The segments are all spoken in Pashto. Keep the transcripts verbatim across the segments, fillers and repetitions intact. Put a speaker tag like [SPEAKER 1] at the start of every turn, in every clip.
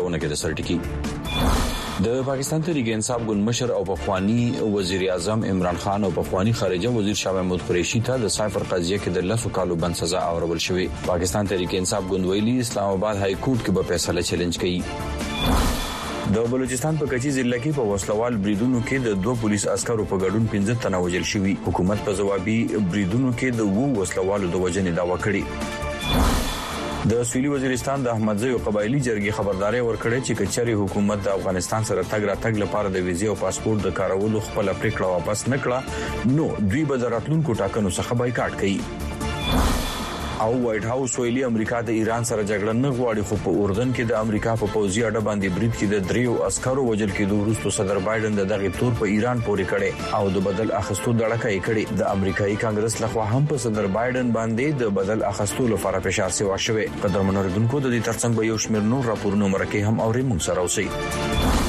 [SPEAKER 1] خبرونه کې د سرټکی د پاکستان تحریک انصاف ګوند مشر او پخوانی وزیر اعظم عمران خان او پخوانی خارجه وزیر شاه محمود قریشي ته د سایفر قضیه کې د لسو کالو بند سزا اورول شوې. پاکستان تحریک انصاف ګوند ویلي اسلام آباد های کورټ کې به فیصله چیلنج کوي. د بلوچستان په کچي ضلع کې په وسلوال بریدونو کې د دوه پولیس عسکرو په ګډون پنځه تنه وژل شوي. حکومت په ځوابي بریدونو کې د وو وسلوالو د وژنې دعوا کړې. د سویلي وزیرستان د احمدزی او قبایلی جرګې خبرداري ورکړې چې کچري حکومت د افغانستان سره تګ راتګ لپاره د ویزې او پاسپورت د کارولو خپل پریکړه واپس نکړه نو دوی به د راتلونکو ټاکنو څخه بایکاټ کوي. او وایټ هاوس ویلي امریکا د ایران سره جګړه نه غواړي خو په اردن کې د امریکا په پوځي اډه باندې برید کې د دریو عسکرو وژل کېدو وروسته صدر بایدن د دغه تور په ایران پورې کړي او د بدل اخستو دړکه یې کړي. د امریکایي کانګرس لخوا هم په صدر بایدن باندې د بدل اخستو لپاره فشار سیوا شوی. قدرمنو ردونکو د دې ترڅنګ به یو شمېر نور راپورونه مرکه هم اوري مونږ سره اوسئ.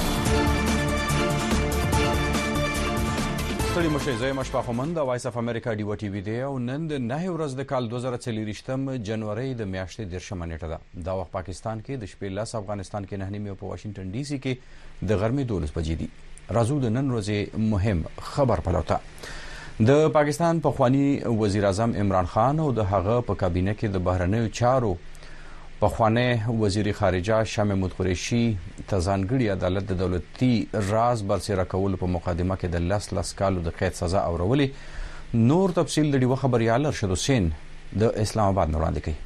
[SPEAKER 1] ستړي مشه زوی مشفاق مند د وایس اف امریکا ډیو ټي وی دی او نن د نه ورځ د کال دوه زره څلور جنوري د میاشتې دیرشمه نیټه ده. دا وخت پاکستان کې د شپې لاس افغانستان کې نه نیمه په واشنگټن ډي سي کې د غرمې دولس بجې دي. راځو د نن ورځې مهم خبر پلوته. د پاکستان پخوانی وزیر اعظم عمران خان او د هغه په کابینه کې د بهرنیو چارو پخوانی وزیر خارجه شاه محمود قریشي ته ځانګړي عدالت د دولتي راز برسېره کولو په مقدمه کې د لس لس کالو د قید سزا اورولې. نور تفصیل د ډیوه خبريال ارشد حسین د اسلام آباد وړاندې کوي.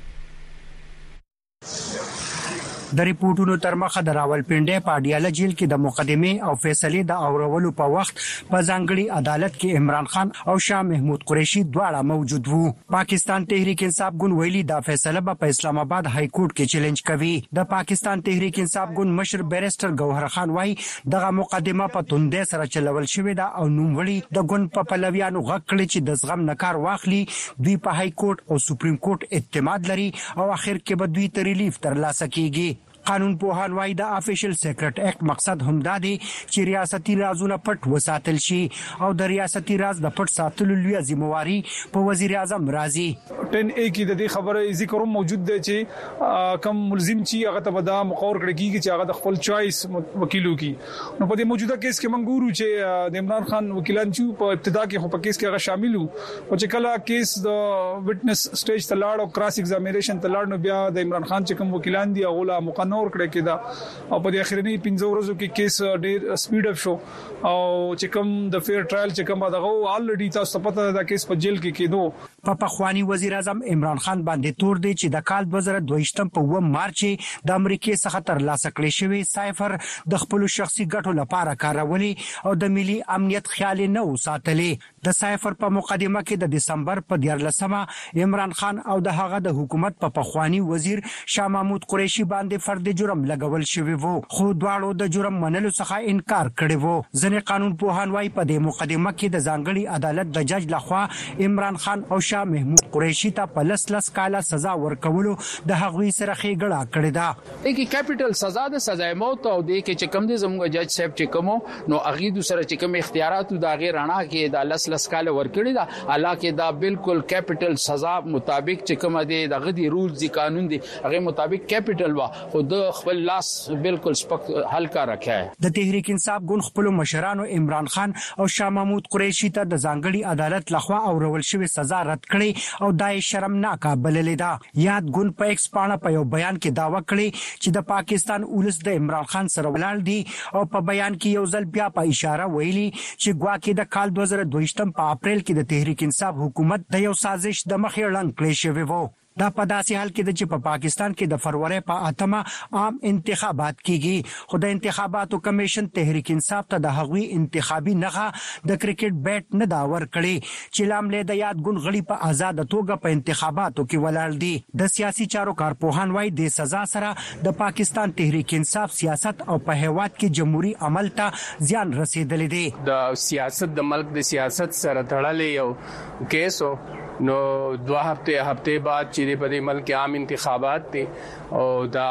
[SPEAKER 2] د ریپورتونو تر مخه د راولپنډي په اډیاله جیل کې د مقدمه او فیصله د اورولو په وخت په ځانګړي عدالت کې عمران خان او شاه محمود قریشي دواړه موجود وو. پاکستان تحریک انصاف ګوند ویلي دا فیصله په اسلام آباد های کورټ کې چیلنج کوي. د پاکستان تحریک انصاف ګوند مشر بیرستر ګوهر خان وايي دغه مقدمه په توندې سره چلول شوې ده او نوموړي د ګوند په پلویانو غږ کړی چې د زغم نکار واخلي. دوی په های کورټ او سپریم کورټ اعتماد لري او اخر کې به دوی ته ریلیف ترلاسه کیږي. قانون پوهان وايي د افیشل سیکرټ اکټ مقصد هم دا دی چې ریاستي رازونه پټ وساتل شي او د ریاستي راز د پټ ساتلو لوی ذمہواری په وزیر اعظم راځي.
[SPEAKER 3] ټن اے کې د دې خبره ذکر موجود دی چې کم ملزم چې هغه ته به مقرر کړي کیږي چې هغه د خپل چوایس وکیلو کی. نو په دې موجوده کیس کې منګورو چې د عمران خان وکیلان چې په ابتدا کې خو په کیس کې هغه شامل وو او چې کله کیس د وټنس سټیج ته لاړ او کراس ایگزامینیشن ته لاړ نو بیا د عمران خان چې کوم وکیلان دي هغه مقنن نور کړه کېدا او په دې اخرنی پنځه ورځو کې کیس ډېر سپیډ اپ شو او چې کوم د فیر ټرایل چې کوم دغه الریډي تاسو پته ده کیس په جیل کې کېدو.
[SPEAKER 2] په پخوانی وزیر اعظم عمران خان باندې تور دی چې د کال دوه زره دوه په اووم مارچ د امریکای څخه تر لاسه کړی شوی سایفر د خپل شخصي ګټو لپاره کارولي او د ملي امنیت خیال نه وساتلې. د سایفر په مقدمه کې د دسمبر په دیارلسمه عمران خان او د هغه د حکومت په پخوانی وزیر شاه محمود قریشي باندې فرد جرم لګول شوی وو خو دواړو د جرم منلو څخه انکار کړی وو. ځنې قانون پوهان وايي په دې مقدمه کې د ځانګړي عدالت د جج لخوا عمران خان او شاه محمود قریشي ته په لس لس کاله سزا ورکولو د هغوی سره ښېګړه کړې ده.
[SPEAKER 4] دغه کیپټل سزا د سزا موت او د کې چې کوم د زموږ جج صاحب چې کوم نو اغي د سره چې کوم اختیارات د غیر رڼا کې د لس لس کاله ورکړي ده حالکه دا بالکل کیپټل سزا مطابق چې کوم د دغه دی رولز دی قانون دی هغه مطابق کیپټل وا خو د خپل لاس بالکل سپک هلکا راکه.
[SPEAKER 2] د تحریک انصاف ګوند خپل مشرانو عمران خان او شاه محمود قریشي ته د ځانګړي عدالت لخوا اورول شوی سزا رد کړي او دای شرمناکه بللې ده. یاد ګوند په ایکس پاڼه په یو بیان کې داوا کړی چې د پاکستان اولس د عمران خان سره ولاړ دي او په بیان کې یو ځل بیا په اشاره ویلي چې ګواکې د کال دوه زره دوه په اپریل کې د تحریک انصاف حکومت د یو سازش د مخې ړنګ کړی شوی وو. دا په داسې حال کې چې په پاکستان کې د فروری په اتمه عام انتخابات کیږي خو د انتخاباتو کمیشن تحریک انصاف ته د هغوی انتخابي نغه د کرکټ بیٹ نه دا ور کړی چې لامل د یاد ګوند غړي په آزاد توګه په انتخاباتو کې ولاړ دي. د سیاسي چارو کارپوهان وايي د سزا سره د پاکستان تحریک انصاف سیاست او په هیواد کې جمهوریت عمل ته زیان رسیدلی دی.
[SPEAKER 5] د سیاست د ملک د سیاست سره تړلې یو کیسو نو دوه هفته هفته بعد چې په دې ملک عام انتخابات دي او دا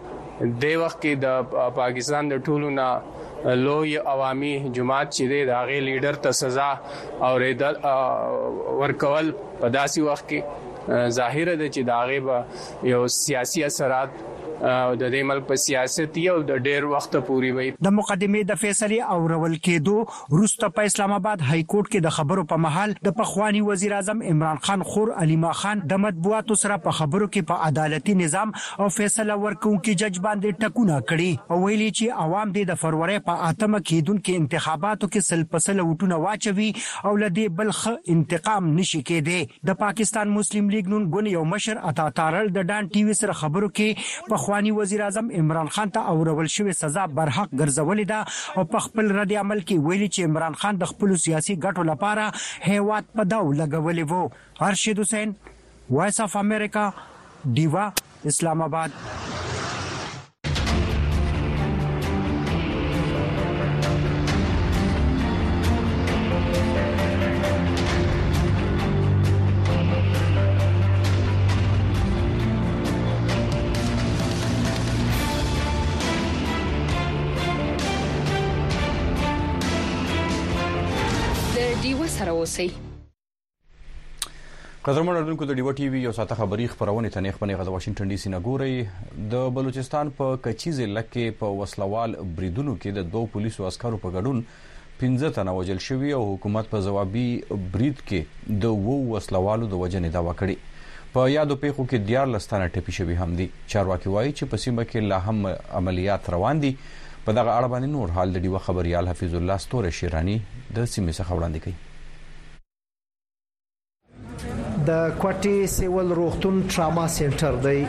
[SPEAKER 5] د وخت کې د پاکستان د ټولو نه لوی عوامي جماعت چې دی د هغه لیډر ته سزا او ریدل ورکول په داسې وخت کې ظاهر ده چې دا هغه یو سیاسي اثرات د دې ملک په سیاست یو د ډېر وخت پوري وي.
[SPEAKER 2] د مقدمې د فیصله او رول کېدو وروسته په اسلام آباد های کورټ کې د خبرو په محل د پخوانی وزیر اعظم عمران خان خور علیما خان د مطبوعاتو سره په خبرو کې په عدالتي نظام او فیصله ورکوونکي جج باندې ټکونه کړي او ویلي چې عوام د فروری په اتمه کېدونکو انتخاباتو کې سل پسله وټونه واچوي او لدی بلخ انتقام نشي کېده. د پاکستان مسلم لیگ نون ګون یو مشر عطا تارل د ډان ټي وي سره خبرو کې په خوانی وزیر اعظم عمران خان ته اورول شوی سزا برحق ګرځولې ده او په خپل رد عمل کې ویلي چې عمران خان د خپل سیاسي ګټو لپاره هیواد په داو لګولې وو. ارشد حسین، وایس اف امریکا، دیوا، اسلام آباد.
[SPEAKER 1] قدرمن اردوونکو د ډیو ټي وي یو ساته خبری خبرونه تنیخ بنې غزا واشنگټن ډي سي نه ګوري. د بلوچستان په کچي ضلع کې په وسلوال بریدونو کې د دوه پولیسو عسکرو په ګډون پنځه تنه وژل شوي او حکومت په جوابي برید کې د وو وسلوالو د وژنې دعوا کړې. په یادو پیښو کې دیار لستانه ټپي شوي هم دي. چارواکي وایي چې په سیمه کې لا هم عملیات روان دي. په دغه اړه باندې نور حال د ډیو خبريال حفیظ الله ستوره شیرانی د سیمې څخه وړاندې کوي.
[SPEAKER 6] د کوټي سیول روغتون ټراما سنټر دی.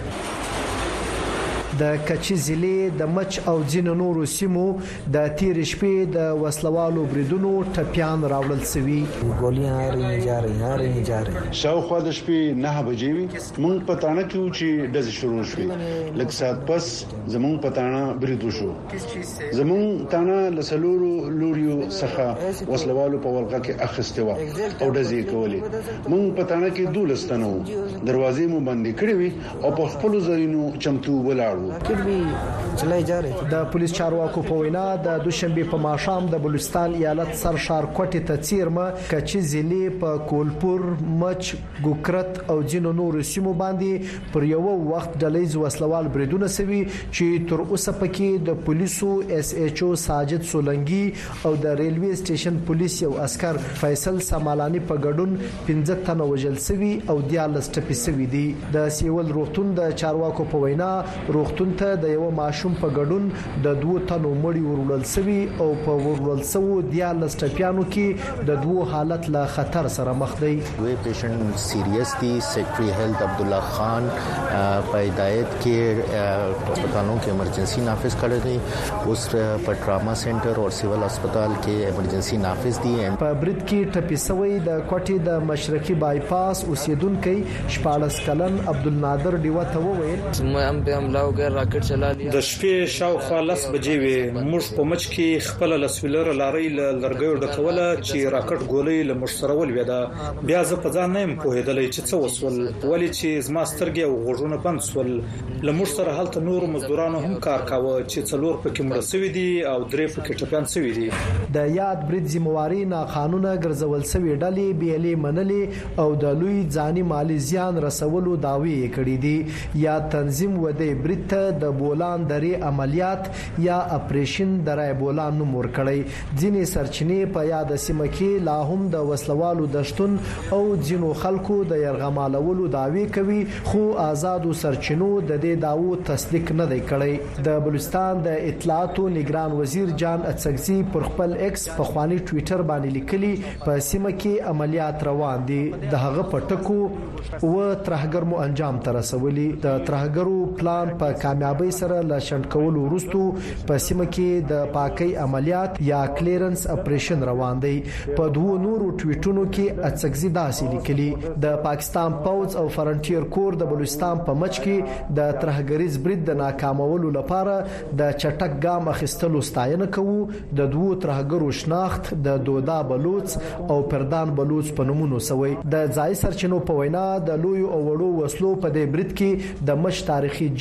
[SPEAKER 6] د کچي ضلع د مچ او ځین نورو سیمو د تیر شپې د وسلوالو بریدونو ټپيان راوړل شوی.
[SPEAKER 7] ګولیاں رہی جا رہی رہی جا رہی
[SPEAKER 8] شاوخوا د شپې نه بجې وي. مونږ پټانه کې چې د شروع شوې لکه سات پس زمونږ پټانه برید وشو. زمونږ تانه لسلورو لوريو څخه وسلوالو په ورغه کې اخیسته و او دزي کولې. مونږ پټانه کې دولستانو دروازې مو باندې کړې وي او په خپل ځایونو چمتو ولاړو.
[SPEAKER 6] د پولیس چارواکو په وینا د دوشنبه په ماښام د بلوچستان ایالت سرشار کوټي ته چیرمه کچي ضلع په کولپور، مچ، ګوکرت او جنو نور سیمو باندې پر یو وخت ډلېز وسلوال بریدونه سوي چې تر اوسه پکې د پولیسو اس ایچ او ساجد سولنګي او د ریلوي سټیشن پولیس یو عسكر فیصل سمالانی په ګډون پنځه تنه وژل سوي او دیالس ټپي سوي دي. د سیول روغتون د چارواکو په وینا روغتون ته د یو ماشوم په ګډون د دوه تنو مړی ورول سوي او په ورول سو دیالس ټپيانو کې د دوه حالت له خطر سره مخ دي.
[SPEAKER 9] دوی پیشنټ سیریس دي. سیکرټری هیلث عبد الله خان په ہدایت کې هسپتالوں کې ایمرجنسی نافذ کړی دی. اوس په ټراما سنټر او سیول هسپتال کې ایمرجنسی نافذ دي.
[SPEAKER 6] په برید کې ټپي سوی د کوټي د مشرقي بایپاس اوسیدونکو شپاړس کلن عبد النادر دیوا ته وویل
[SPEAKER 7] زما هم په حمله وکړ راکټ چلا لیا.
[SPEAKER 10] د شپې شاوخوا لس بجې وې. موږ په مچ کې خپل لسویلر لاري لرګیو ډکوله چې راکټ ګولې له مش سره ولويده. بیا زه په ځان نه يم پوهېدلې چې څه وسول ولې چې زما سترګې او غوږونه بند سول. له موږ سره هلته نور مزدورانو هم کار کاوه چې څلور پکې مړ شوي دي او درې پکې ټپيان شوي دي.
[SPEAKER 6] د یاد برید ذمہواری نه قانونه ګرځول شوی ډلې بیلې منلې او د لوی ځاني مالی زیان رسولو داوی کړې دي. یا تنظیم و د برید ته د بولان درې عملیات یا اپریشن درای بولان نوم ورکړی. ځینې سرچینې په یاد سیمه کې لا هم د وسلوالو دشتون او ځینو خلکو د يرغمالولو داوی کوي خو آزادو سرچینو د دې داوو تصدیق نه دی کړی. د بلوچستان د اطلاعاتو نگران وزیر جان اڅکزي پر خپل ایکس په خواني ټوئیټر باندې لیکلي په سیمه کې عملیات روان دي. د هغه پټکو و ترهګر مو انجام تر رسولي. د ترهګرو پلان په کامیابی سره لا شنډکول ورستو په سیمه کې د پاکي عملیات یا کلیرنس اپریشن روان دي. په دوه نورو ټویټونو کې اڅکزي داسې لیکلي د پاکستان پوز او فرنټیر کور د بلوچستان په مچ کې د ترهګریز برید د ناکامولو لپاره د چټک ګام اخیستلو ستاینه کوو. د دوه ترهګرو شناخت د دودا بلوچ او پردان بلوچ په نومونو سوی. د ځای سرچینو په وینا د لوی او وړو وسلو په دې برید کې د مچ تاریخي جیل د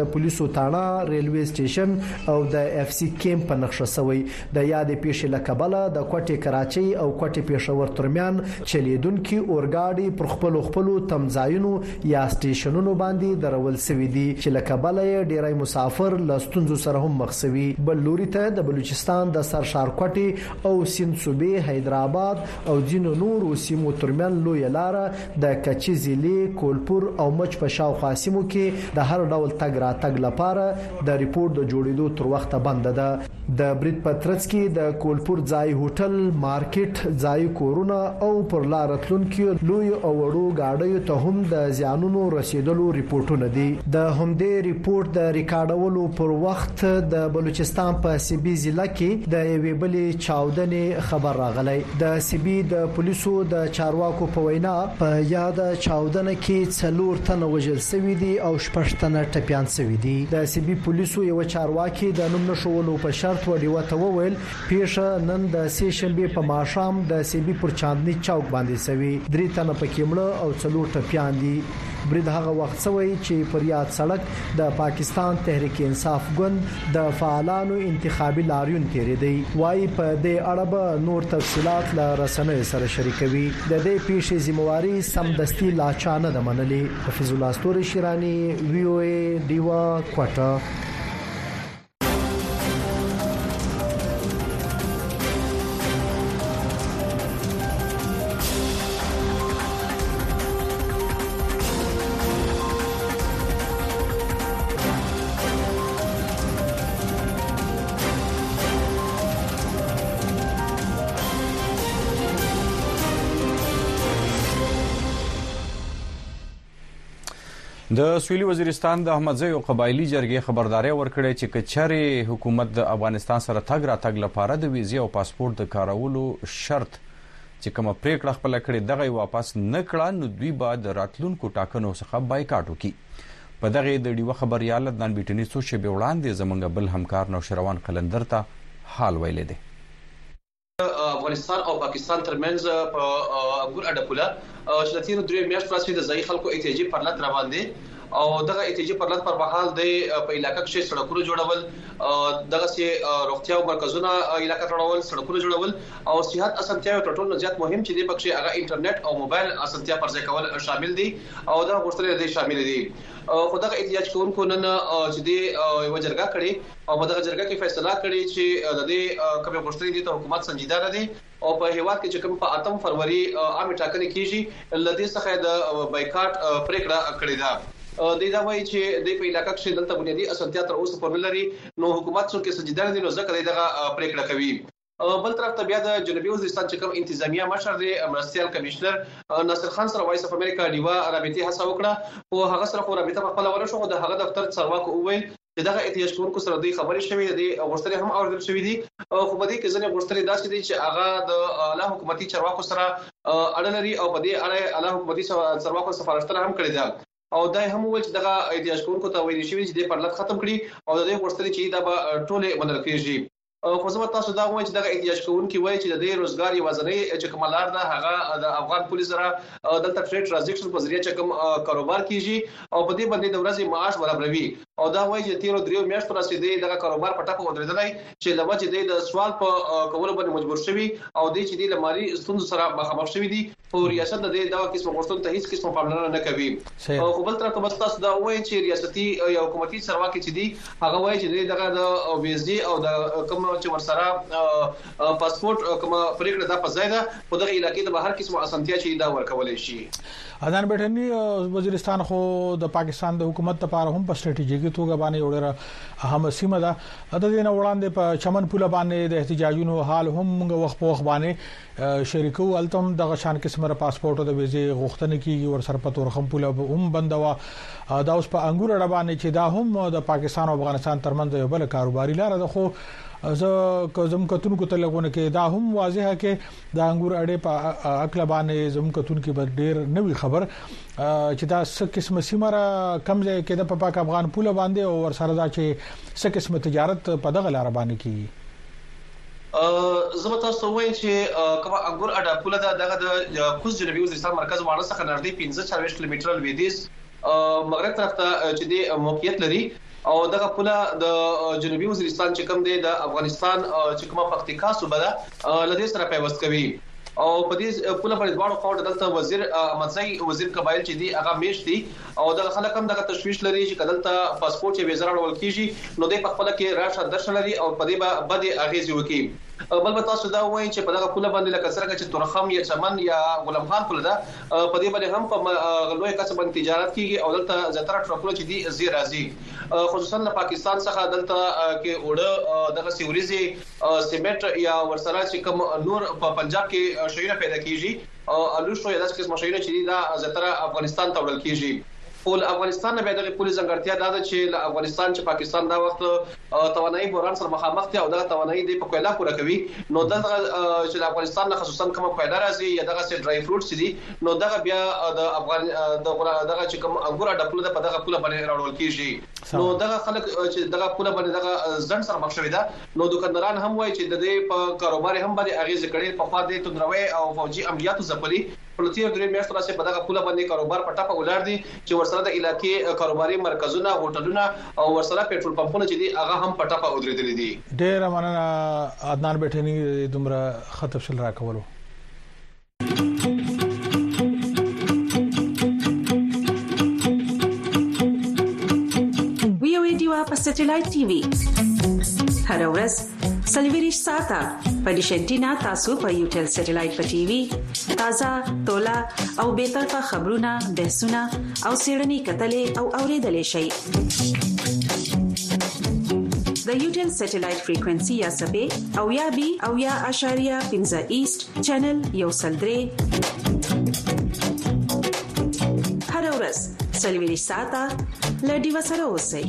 [SPEAKER 6] د پولیسو تاڼه ریلوي سټیشن او د اف سی کیمپ په نقشه شوی د یاد پیښې لکبله د کوټې کراچۍ او کوټې پېښور ترمیان چلیدونکو اورګاډي پر خپل خپل تمځایونو یا سټیشنونو باندې درول سوي دي چې لکبله ډیری مسافر لستونزو سره هم مخ سوي بل لوري ته د بلوچستان د سرشار کوټې او سیند صوبې حیدرآباد او ځینو نور سیمو ترمن لوی لار د کچې ضلع کولپور او مچ په شاوخوا سیمو کې د هر ډول تګ را تګ لپاره د ریپورت د جوړېدو تر وخته بند ده د برید پترڅ کې د کولپور ځای هوټل مارکیټ ځای کورونه او پر لار تلونکو لوی او وړو گاډیو ته هم د زیانونو رسیدلو ریپورتونه دي د همدې ریپورت د ریکارډولو پر وخت د بلوچستان په سیبي ضلع کې د یوې بلې چاودنې خبر راغلی د سیبي د پولیسو د چارواکو په وینا په یاد چاودنه کې څلور تنه وژل شوي دي او شپږ تنه ټپيان شوي دي د سیبي پولیسو یو چارواکي د نوم نشولو په شرط وړي وته وویل پیښه نن د سې شنبه په ماښام د سیبي پر چاندني چوک باندې شوی درې تنه پکې مړه او څلور ټپيان دي برید هغه وخت شوی چې پر یاد سړک د پاکستان تحریک انصاف ګوند د فعالانو انتخابي لاریون تیرې دی وايي په دې اړه به نور تفصيلات له رسنیو سره شریکوي د دې پیښې ذمہواری سمدستي لا چانه د منلې حفیظ الله ستوري شیرانی وی او ای دیوا کوټه
[SPEAKER 1] د سویلي وزیرستان د احمدزی او قبایلی جرګې خبرداري ورکړې چې کچري حکومت د افغانستان سره تګ را تګ لپاره د ویزې او پاسپورت د کارولو شرط چې کومه پریکړه خپل کړې دغه واپس نه کړه نو دوی به د راتلونکو ټاکنو څخه بایکاټ وکړي په دغه د ډیوه خبريال دان بیټنی څو شی به وړاندې زمونږ بل همکار نوشروان قلندر ته حال ویلې دي
[SPEAKER 11] افغانستان او پاکستان ترمنځ په انګور اډپوله چې د تیر درې میاشتو راځي د ځای خلکو احتجاجي پرلط روان دي او دغه احتجاجي پرلط پر مهال د په علاقې کې سړکونو جوړول دغه سي روغتیا او مرکزونه علاقې جوړول سړکونو جوړول او صحت اسانتیاو ټول نه زیات مهم چې د پکې هغه انټرنیټ او موبایل اسانتیا پر ځای کول شامل دي او دا غوښتنې دي شامل دي خو دغه احتجاج کوونکو نن چې د یو جرګه کړي او په دغه جرګه کې فیصله کړي چې د دې کومه غوښتنې دي ته حکومت سنجیده نه دي او په هیواد کې چې کوم په اتم فروری عام ټاکنې کیږي لدې څخه د بایکاټ پریکړه کړې ده د دا وایي چې د په علاقې کې دلته بنیادی اسانتیا تر اوسه پورې لري نو حکومت څو کې سنجیده نه دي نو ځکه دغه پریکړه کوي بل طرف ته بیا د جنوبي وزیرستان چې کوم انتظامیه مشر دی مرستيال کمشنر ناصر خان سره وایس اف امریکا دیوا رابطه هڅه وکړه او هغه سره خو رابطه په خپل ور شو د هغه دفتر څرواکو وویل چې دغه احتیاج کوونکو سره د خبرې شوې دي غوښتنې هم اوریدل شوې دي خو په دې کې ځنې غوښتنې داسې دي چې هغه د اعلی حکومتي چارواکو سره اړه لري او په دې اړه اعلی حکومتي چارواکو سفارشتونه هم کړی ده او دا هم ویل چې دغه احتیاج کوونکو ته ویل شوی چې د پرلط ختم کړي او د دې غوښتنې چې دا به ټوله منل کیږي خو زما تاسو دا وایم چې دغه احتیاج کوونکي وایي چې د دې روزګار یوازنۍ چې کوملار ده هغه د افغان پولیس سره دلته ټریډ ټرانزیکشن په ذریعہ چې کوم کاروبار کیږي او په دې باندې د ورځې معاش برابروي او دا وایي چې تیر دریو میاشتو راځي دغه کاروبار په ټاپو ودرېدلای چې لمه چې د سوال په کولو باندې مجبور شوی او د چې د مالی ستونزو سره مخامخ شوی دي او ریاست د دې دغه قسم غوښتنو ته هیڅ قسم پاملرنه نه کوي او خو بل تر څو تاسو دا وایي چې ریاستي یا حکومتي چارواکي چې دي هغه وایي چې دغه د ویزې او د کوم چې ورسره پاسپورت کومه پریکړه د پزایده په دغه علاقې د بهر قسمه اسانتیا چې دا ورکول شي
[SPEAKER 12] اذان بیٹنی وزیرستان خو د پاکستان د حکومت لپاره هم په سټریټیژیکي توګه باندې وړه اهم سیمه ده د دې نه وړاندې په چمن پوله باندې د احتجاجونو حال هم موږ وخت په وخت باندې شریکو التم د شان قسمه پاسپورت او د ویزې غوښتنه کیږي ور سره په تور خم پوله هم بندوا دا اوس په انګور اړه باندې چې دا هم د پاکستان او افغانستان ترمنځ یو بل کاروباري لار ده خو زه کوم کتونکو ته لګونه کې دا هم واضحه کې د انګور اړې په عقل باندې زم کتونکو به ډیر نوې خبر چې دا څه قسم سیمره کم ځای کې د پاک افغان پوله باندې او ور سره دا چې څه قسم تجارت په دغه لار باندې کیږي
[SPEAKER 11] زما تاسو وایم چې کومه انګور اډه پوله دغه د کوز جنوبي وزیرستان مرکز وانه څخه نږدې پنځه څلوېښت کیلومتره لویدیځ مغرب طرف ته چې د موقعیت لري او دغه پوله د جنوبي وزیرستان چې کوم دی د افغانستان چې کومه پختیکا صوبه ده لدې سره پیوست کوي او په دې پوله باندې ډوړو خو دلته وزیر احمدزئی وزیر قبایل چې دی هغه میشتي او د خلک هم دغه تشویش لري چې کدلته پاسپورت یې وزاره ول کیږي نو د په خپل کې راشه درشل لري او په دې به بده اغیز وکړي بل به تاسو دا وایي چې په دغه پوله باندې لکه څنګه چې تورخم یا چمن یا غلام خان پوله ده په دې باندې هم په لوی کسب باندې تجارت کیږي او دلته زیاتره ټرکونه چې دي زی راځي خصوصا د پاکستان څخه دلته کې وړه دغه سیوریزي سیمنټ یا ورسره چې کوم نور په پنجاب کې شیونه پیدا کیږي او الوشو یا داسې قسم شیونه چې دا زیاتره افغانستان ته وړل کیږي ټول افغانستان نه به د پولیس ځنګړتیا دا ده چې له افغانستان چې پاکستان دا وخت توانایي بوران سره مخامخ دي او دا توانایي د په کویلا پوره کوي نو دغه چې د افغانستان نه خصوصا کوم کویلا راځي یا دغه سي ډرای فروټس دي نو دغه بیا د افغان دغه چې کوم انګور ډپله د په دغه پوله باندې راوړل کیږي نو دغه خلک چې دغه پوله باندې دغه ځن سره مخ شوی ده نو دکانداران هم وایي چې د دې په کاروبار هم باندې اغیز کړي په خوا د تندروي او فوجي عملیاتو ځپلي پلوتیر درې میاشتې راځي په دغه پوله باندې کاروبار پټه ولر دي چې ورسره د علاقې کاروباري مرکزونه هوټلونه او ورسره پېټرول پمپونه چې دي هغه هم پټه ودرېدلې دي
[SPEAKER 12] ډېر مننه عدنان بیٹنی دومره خطب شل راکولو
[SPEAKER 13] ویو ایډیو په سټلایټ ټي وي هر ورځ سلیویریش ساته په ډیشنټینا تاسو په یوټل سټلایټ په ټي وي تازه تولا او به طرفه خبرونه بحثونه او سیړنی کتلې او اوریدلې شي د یوټل سټلایټ فریکوئنسي یا سبې او یا بي او یا اشاریه پنځه ایست چینل یو سلدري هر ورځ سلیویریش ساته لډي وسره اوسئ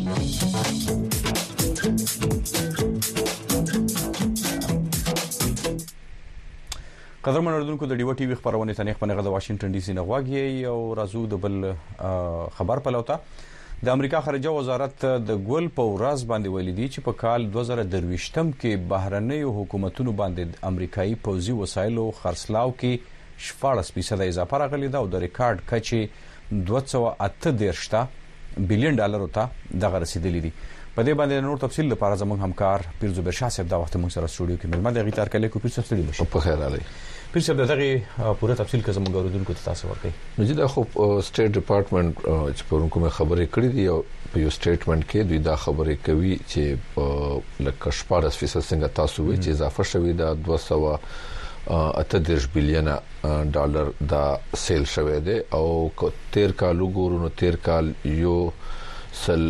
[SPEAKER 1] قدرمن اردوونکو د ډیو ټي وی خبرونه ته نه خبرونه د واشنگټن ډي سي نه غواګي او رازو د بل خبر پلوتا د امریکا خارجه وزارت د ګول په ورځ باندې ویلي دی چې په کال دوه زره درويشتم کې بهرنیو حکومتونو باندې امریکایي پوځي وسایلو خرڅلاو کې شپږ فیصد اضافه راغلی دا او د ریکارډ کچې دوه سوه اته دېرش بلین ډالر ته دغه رسیدلی دي په دې باندې نور تفصیل لپاره زموږ همکار پیر زبیر شاه صاحب دا وخت موږ سره سټوډیو کې ملمه د غیتار کله کو پیر صاحب ستړي بشي
[SPEAKER 14] په خیر علي
[SPEAKER 1] پیر صاحب دغه پوره تفصیل که زموږ اوردونکو ته تاسو ورکړئ
[SPEAKER 14] نو دا خو سټیټ ډپارټمنټ چې پرونکو مې خبرې کړې دي او په یو سټیټمنټ کې دوی دا خبرې کوي چې لکه شپږ فیصد څنګه تاسو وی چې اضافه شوی دا دوه سوه اته دېرش بلین ډالر دا سیل شوی دی او تیر کال وګورو نو تیر کال یو سل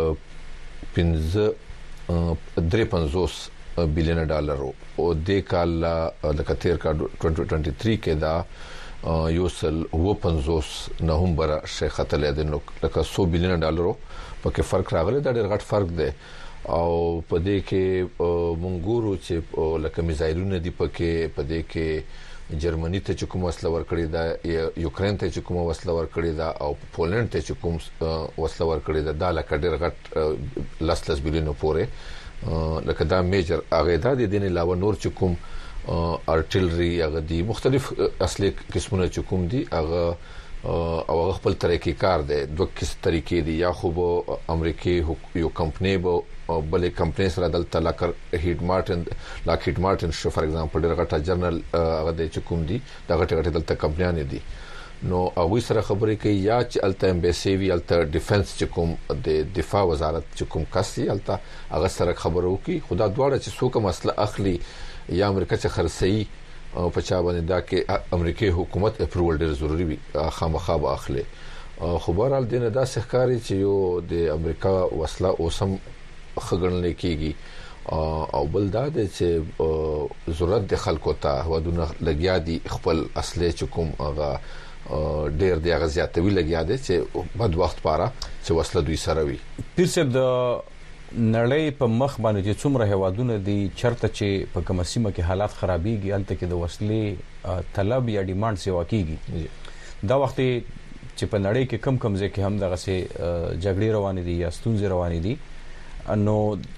[SPEAKER 14] پنځه درې پنځوس بلین ډالر او د کال د کتیر کا دوه هزار او ترې کې دا یو سل و پنځوس نومبر شیخه له د نو لکه سو بلین ډالر په کې فرق راغلی دا ډېر غټ فرق دی او په دې کې مونږ چې لکه میزایلونه دی په کې په دې کې جرمني ته چې کوم وسله ورکړی دا یوکرين ته چې کوم وسله ورکړی دا او پولند ته چې کوم وسله ورکړی دا د لکه ډېر غټ لس بلین پورې لکه دا میجر هغه دا د دین علاوه نور چې کوم ارټلري هغه دي مختلف اصلي قسمونه چې کوم دي هغه او هغه خپل طریقې کار دی دوه کس طریقې دي یا خو امریکای یو کمپنی به بلې کمپنی سره دلته لاکر هیډ مارټن لاک هیډ مارټن شو فار ایگزامپل ډېر غټه جرنل هغه د چکم دي دا غټه غټه دلته کمپنیان دي نو هغه سره خبرې کوي یا چې الته امبیسي وی الته ډیفنس چکم د دفاع وزارت چکم کسي الته هغه سره خبرو کوي خدا دواړه چې څوک مسله اخلي یا امریکا چې خرڅي او په چا باندې دا کې امریکای حکومت اپروول ډېر ضروری وي خامخا به اخلي خو بهرحال دینه دا ښکاری چې یو د امریکا وسله اوسم خګنل کېږي او بل دا چې ضرورت د خلکو ته ودونه لګیا دي خپل اصلي چکم هغه ډېر دی هغه زیاتوي لګیا دي چې بد وخت پاره چې وسله دوی سره وي
[SPEAKER 1] پیر صاحب د نړۍ په مخ باندې چې څومره هوادونه دي چرته چې په کومه سیمه کې حالات خرابېږي الته کې د وسلې طلب یا ډیماند سیوا کیږي دا وخت چې په نړۍ کې کم کم ځکه هم دغه سي جګړې روانې دي یا ستونزې روانې دي نو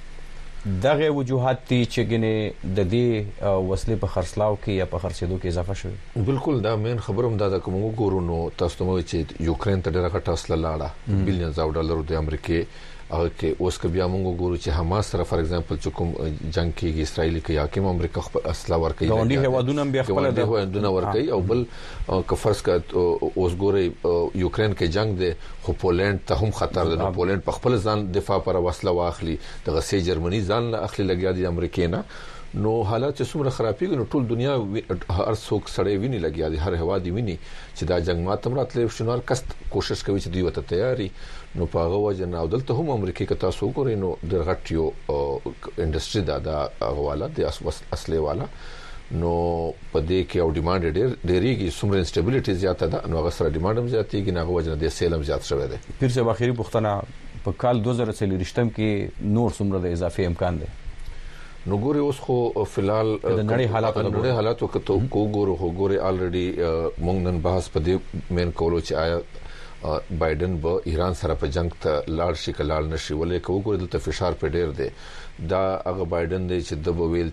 [SPEAKER 1] دغه وجوهات چې ګنې د دې وسلې په خرڅلاو کې یا په خرڅېدو کې اضافه شوه
[SPEAKER 14] بالکل دا مین خبروم دا د کوم ګورو نو تاسو ته چې یوکرين ته ډېر غټه وسله لاړه بلین زاو ډالر د امریکای هغه کې اوس که بیا موږ ګورو چې حماس سره فار ایگزامپل چې کوم جنگ کې اسرائیل کې حاکم امریکا خپل اسلحه ورکوي
[SPEAKER 1] غونډي هوادونه بیا خپل
[SPEAKER 14] د هوادونه ورکوي او بل که فرض کړه اوس ګوري یوکرين کې جنگ دی خو پولند ته هم خطر ده. پولند په خپل ځان دفاع پر وسله واخلي د غسې جرمني ځان له اخلي لګیا دي امریکا نه. نو حالات چې څومره خرابېږي نو ټول دنیا هر څوک سړی ویني لګیا دي، هر هوا دی ویني چې دا جنگ ماتم راتلې شنوار کست کوشش کوي چې دوی وته تیاری. نو په هغه وجه نه دلته هم امریکا کې تاسو ګورئ نو د غټیو انډستری دا د غواله د اصلي والا نو په دې کې او ډیماند ډېر ډېریږي، څومره انسټیبিলিټي زیاته ده نو هغه سره ډیماند هم زیاتېږي، نه وجه نه د سیلم زیات شوی دی.
[SPEAKER 1] پیر څه اخیری پښتنه په کال دوه زره څلور کې نور څومره د اضافي امکان دی؟
[SPEAKER 14] نو ګوري اوس خو فلال
[SPEAKER 1] د نړۍ حالات
[SPEAKER 14] د نړۍ حالات وکړو کو ګورو خو ګوري الریډي مونږ نن بحث په دې مین کولو چې آیا بایدن به ایران سره په جنگ ته لاړ شي کلال نشي ولې کو ګوري د فشار په ډیر دی. دا هغه بایدن دی چې د ویل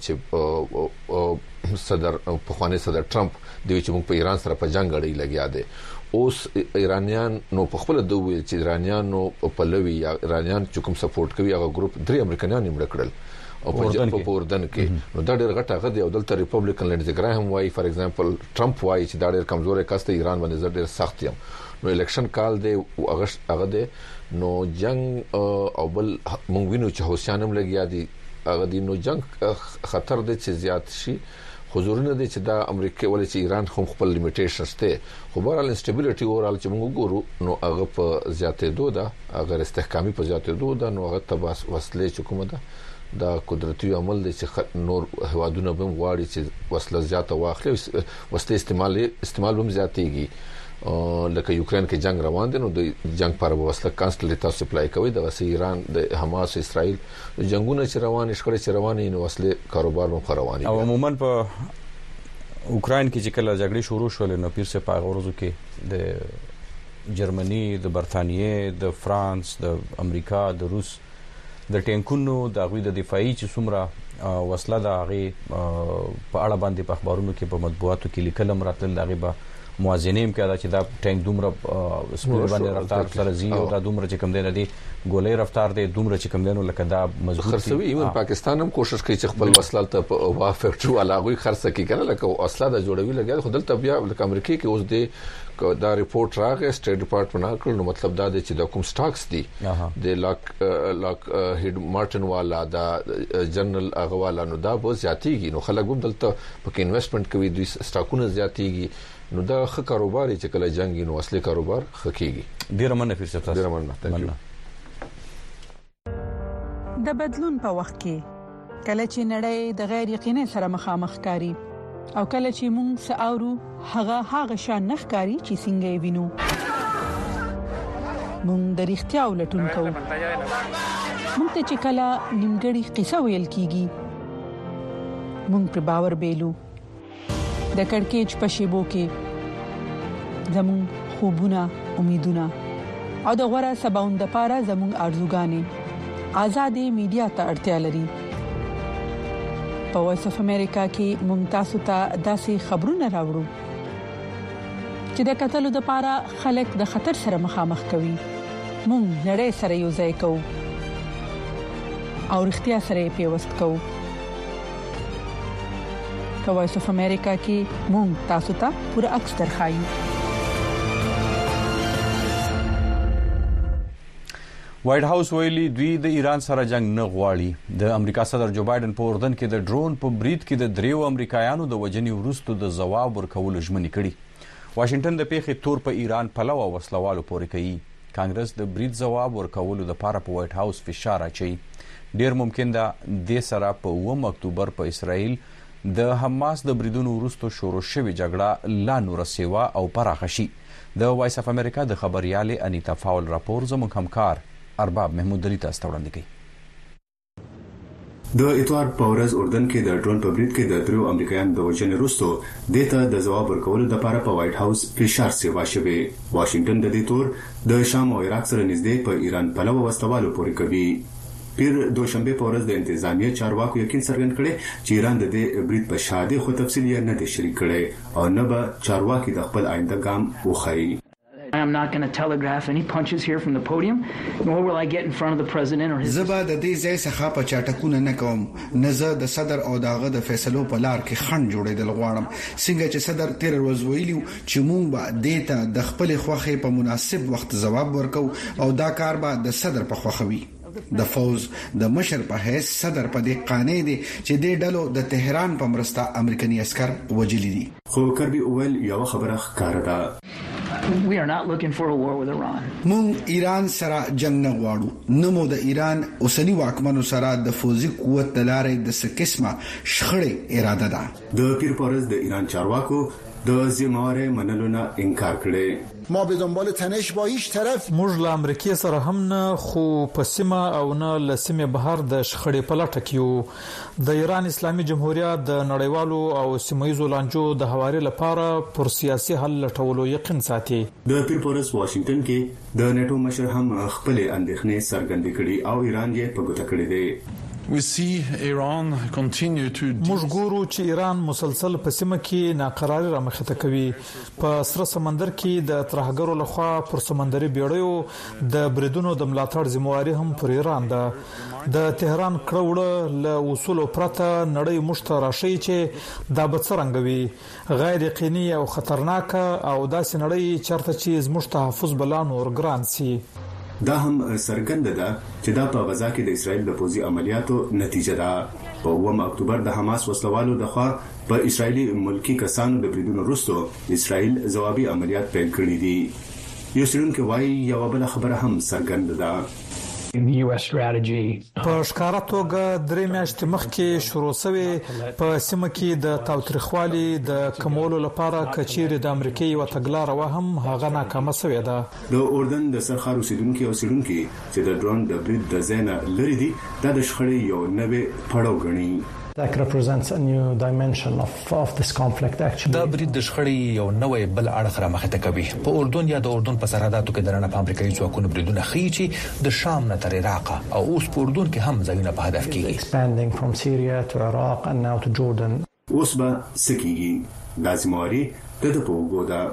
[SPEAKER 14] چې صدر په خواني صدر ټرمپ دی چې موږ په ایران سره په جنگ اړې لګیا دي. اوس ایرانیان نو په خپل د ویل چې ایرانیان نو په لوي یا ایرانیان چې کوم سپورټ کوي هغه ګروپ درې امریکایان یې مړ کړل او په پوردن کې نو دا ډېر غټه غدي او دلته ریپبلیکن لینډزي ګراهم وايي فار ایگزامپل ټرمپ وايي چې دا ډېر کمزورې کاسته ایران باندې ډېر سخت یم. نو الیکشن کال دی اگست هغه دی نو جنگ او بل مونږ وینو چې حوثیانم لګیا دي هغه دی نو جنگ خطر دی چې زیات شي. حضورونه دي چې دا امریکا ولې چې ایران هم خپل لیمیټیشنز ته خو بهرحال انسټیبিলিټي اورال چې موږ ګورو نو هغه په زیاتې دوه دا اگر استحکامي په زیاتې دوه دا نو هغه تباس وسلې چې کومه ده دا قدرتي عمل دي چې نور هوادونه به غواړي چې وسله زیاته واخلي وسله استعمال استعمال هم زیاتېږي. لکه یوکرين کې جنگ روان دي نو د جنگ پر وسله کانستنټلی تاسو سپلای کوي د وسې ایران د حماس اسرائیل جنگونه چې روان شکړې چې رواني نو وسله کاروبار هم رواني
[SPEAKER 1] او عموما په اوکرين کې چې کله جګړه شروع شول نو پیر څه په ورځو کې د جرمني د برتانیې د فرانس د امریکا د روس د ټینکونو د غوی د دفاعي چې څومره وسله د هغه په اړه باندې په اخبارونو کې په مطبوعاتو کې لیکل مراتل دغه به موازنه هم کړه چې دا ټینک دومره سپور باندې رفتار سره زی او دا دومره چې کم دی نه دی ګولې رفتار دی دومره چې کم دی نو لکه دا مضبوط
[SPEAKER 14] خرڅوي. ایون پاکستان هم کوشش کوي چې خپل وسله ته په وا فیکټری علاوه خرڅ کوي کنه لکه اصله د جوړوي لګیا خو دلته بیا لکه امریکا کې اوس دی دا ریپورت راغی سټیټ ډپارټمنټ کړ نو مطلب دا دی چې د کوم سټاکس دي د لاک لاک هډ مارټن والا دا جنرال اغوالا نو دا به زیاتېږي نو خلک هم دلته پکې انویسټمنټ کوي دوی سټاکونه زیاتېږي نو دا ښه کاروبار چې کله جنگي نو اصلي کاروبار خکېږي.
[SPEAKER 1] ډیر مننه پیر صاحب
[SPEAKER 14] ډیر مننه.
[SPEAKER 15] د بدلون په وخت کې کله چې نړۍ د غیر یقیني سره مخامخ کاری او کله چې موږ ساورو هغه هغه شان نخکاری چې څنګه وینو موږ د اړتیا ولټون کوو. موږ ته چې کله نیمګړی قصه ویل کیږي موږ په باور بیلو د کڑکېچ په شیبو کې زمون خوبونه امیدونه او د غوړه سباوند لپاره زمون ارزوګانې آزادې میډیا ته اړتیا لري. په وایس اف امریکا کې ممتاز ته داسې خبرونه راوړو چې د قتل لپاره خلک د خطر سره مخامخ کوي. مونږ نړۍ سره یو ځای کوو او اړتیا سره پیوست کوو. په وایس اف امریکا کې مونږ تاسو ته پوره عکس درخایو.
[SPEAKER 1] وایټ هاوس ویلي دوی د ایران سره جنگ نه غواړي. د امریکا صدر جو بایدن په اردن کې د ډرون په بریډ کې د دریو امریکایانو د وجنې وروسته د جواب ورکولو ژمنې کړې. واشنگټن د پیښې تور په ایران پلو او وسلوالو پورې کوي. کانګرس د بریډ جواب ورکولو لپاره په وایټ هاوس فشار اچوي. ډیر ممکن ده د سره په اووم اکتوبر په اسرائیل د حماس د بریدونو وروسته شروع شوې جګړه لا نور سیوا او پراخه شي. د وایس اف امریکا د خبريال انیتا فاول راپور زموږ همکار ارباب محمود علي تاسو وړاندې کوي.
[SPEAKER 16] د اتوار په ورځ اردن کې د ډرون په بریډ کې د درو امریکایانو د وژنې وروسته دته د جواب ورکولو لپاره په وایټ هاوس فشار سیوا شوی. واشنگټن د دې تور د شام او عراق سره نږدې په ایران پلو وسلوالو پورې کوي. پیر دوشنبه په ورځ د انتظامیه چارواکو یقین څرګند کړي چې ایران د دې بریډ په شاده خو تفصیل یې نه دي شریک کړي او نه به چارواکي د خپل آینده ګام وخایي.
[SPEAKER 17] I'm not going to telegraph any punches here from the podium, nor will I get in front of the president or his
[SPEAKER 18] زبا د دې ځای څخه په چاټکونه نه کوم نه زه د صدر او داغه د فیصلو په لار کې خنډ جوړېدل غواړم څنګه چې صدر تیر ورځ ویلو چې مونږ به دیتا د خپل خوخه په مناسب وخت جواب ورکو او دا کار به د صدر په خوخوي د فوز د مشر په حیث صدر په دې قانې دي چې د ډلو د تهران په مرسته امریکایي عسكر وجلی دي
[SPEAKER 16] خو کربي اول یو خبره ښکاره ده
[SPEAKER 17] We are not looking for a war with Iran.
[SPEAKER 18] مونږ ایران سره جنگ نه غواړو نو مو د ایران اوسنی واکمنو سره د فوزي قوت د لارې د سکسمه شخړې اراده ده
[SPEAKER 16] د پیر پارس د ایران چارواکو د زمواره منلو نه انکار کړي
[SPEAKER 19] ما به دنبال تنش با هیچ طرف
[SPEAKER 12] موږ له امریکای سره هم نه خو په سیمه او نه لسمه بهر د شخړې په لټه کې د ایران اسلامي جمهوریت د نړیوالو او سیمایي لانجو د حواري لپاره پر سیاسي حل لټولو یقین ساتي
[SPEAKER 16] د پیر پورس واشنگټن کې د نیټو مشر هم خپل اندېښنې څرګندې کړي او ایران یې په ګوته کړی دی
[SPEAKER 20] We see Iran continue to
[SPEAKER 12] موږ ګورو چې ایران مسلسل په سیمه کې ناقراری رامخته کوي په سره سمندر کې د ترهګرو لخوا پر سمندري بیړیو د بریدونو د ملاتړ ذمہواری هم پر ایران ده د تهران کړوړه له اصول پرته نړۍ مشترک راشي چې دا به څرنګوي غیر یقیني او خطرناک او داسې نړۍ چرته چې زموږ تحفظ بلان اور ګران سي
[SPEAKER 16] دا هم سرګند ده چې دا په غزا کې د اسرایل د پوزي عملیاتو نتیجه ده په اووم اکتوبر د حماس وسلوالو د خوا په اسرایلی ملکی کسانو د بریدونو وروسته اسرایل ځوابي عملیات پیل کړي دي یو څلونکو وايي یو بل خبره هم سرګند ده
[SPEAKER 17] the U S strategy
[SPEAKER 12] په ښکارا توګه درې میاشتې مخکې شروع شوې په سیمه کې د تاوتریخوالي د کمولو لپاره کچېر د امریکای او تګلارې وهم هغه ناکامه شوې ده
[SPEAKER 16] د اردن د سرخار اوسیدونکو او سیدونکو چې د ډرون د برید د زینه لري دي د شخړې یو نوې پړاو غني
[SPEAKER 6] That represents a new dimension of, of this conflict actually.
[SPEAKER 21] دا برید د شخړې یو نوې بل اړخ را مخته کوي په اردن یا د اردن په سرحداتو کې درنه په امریکایي ځواکونو بریدونه خي چې د شام نه تر عراق او اوس په اردن کې هم ځایونه په هدف کې
[SPEAKER 6] expanding from Syria to Iraq and now to Jordan.
[SPEAKER 16] اوس به سکیږي لازماري د پوګودا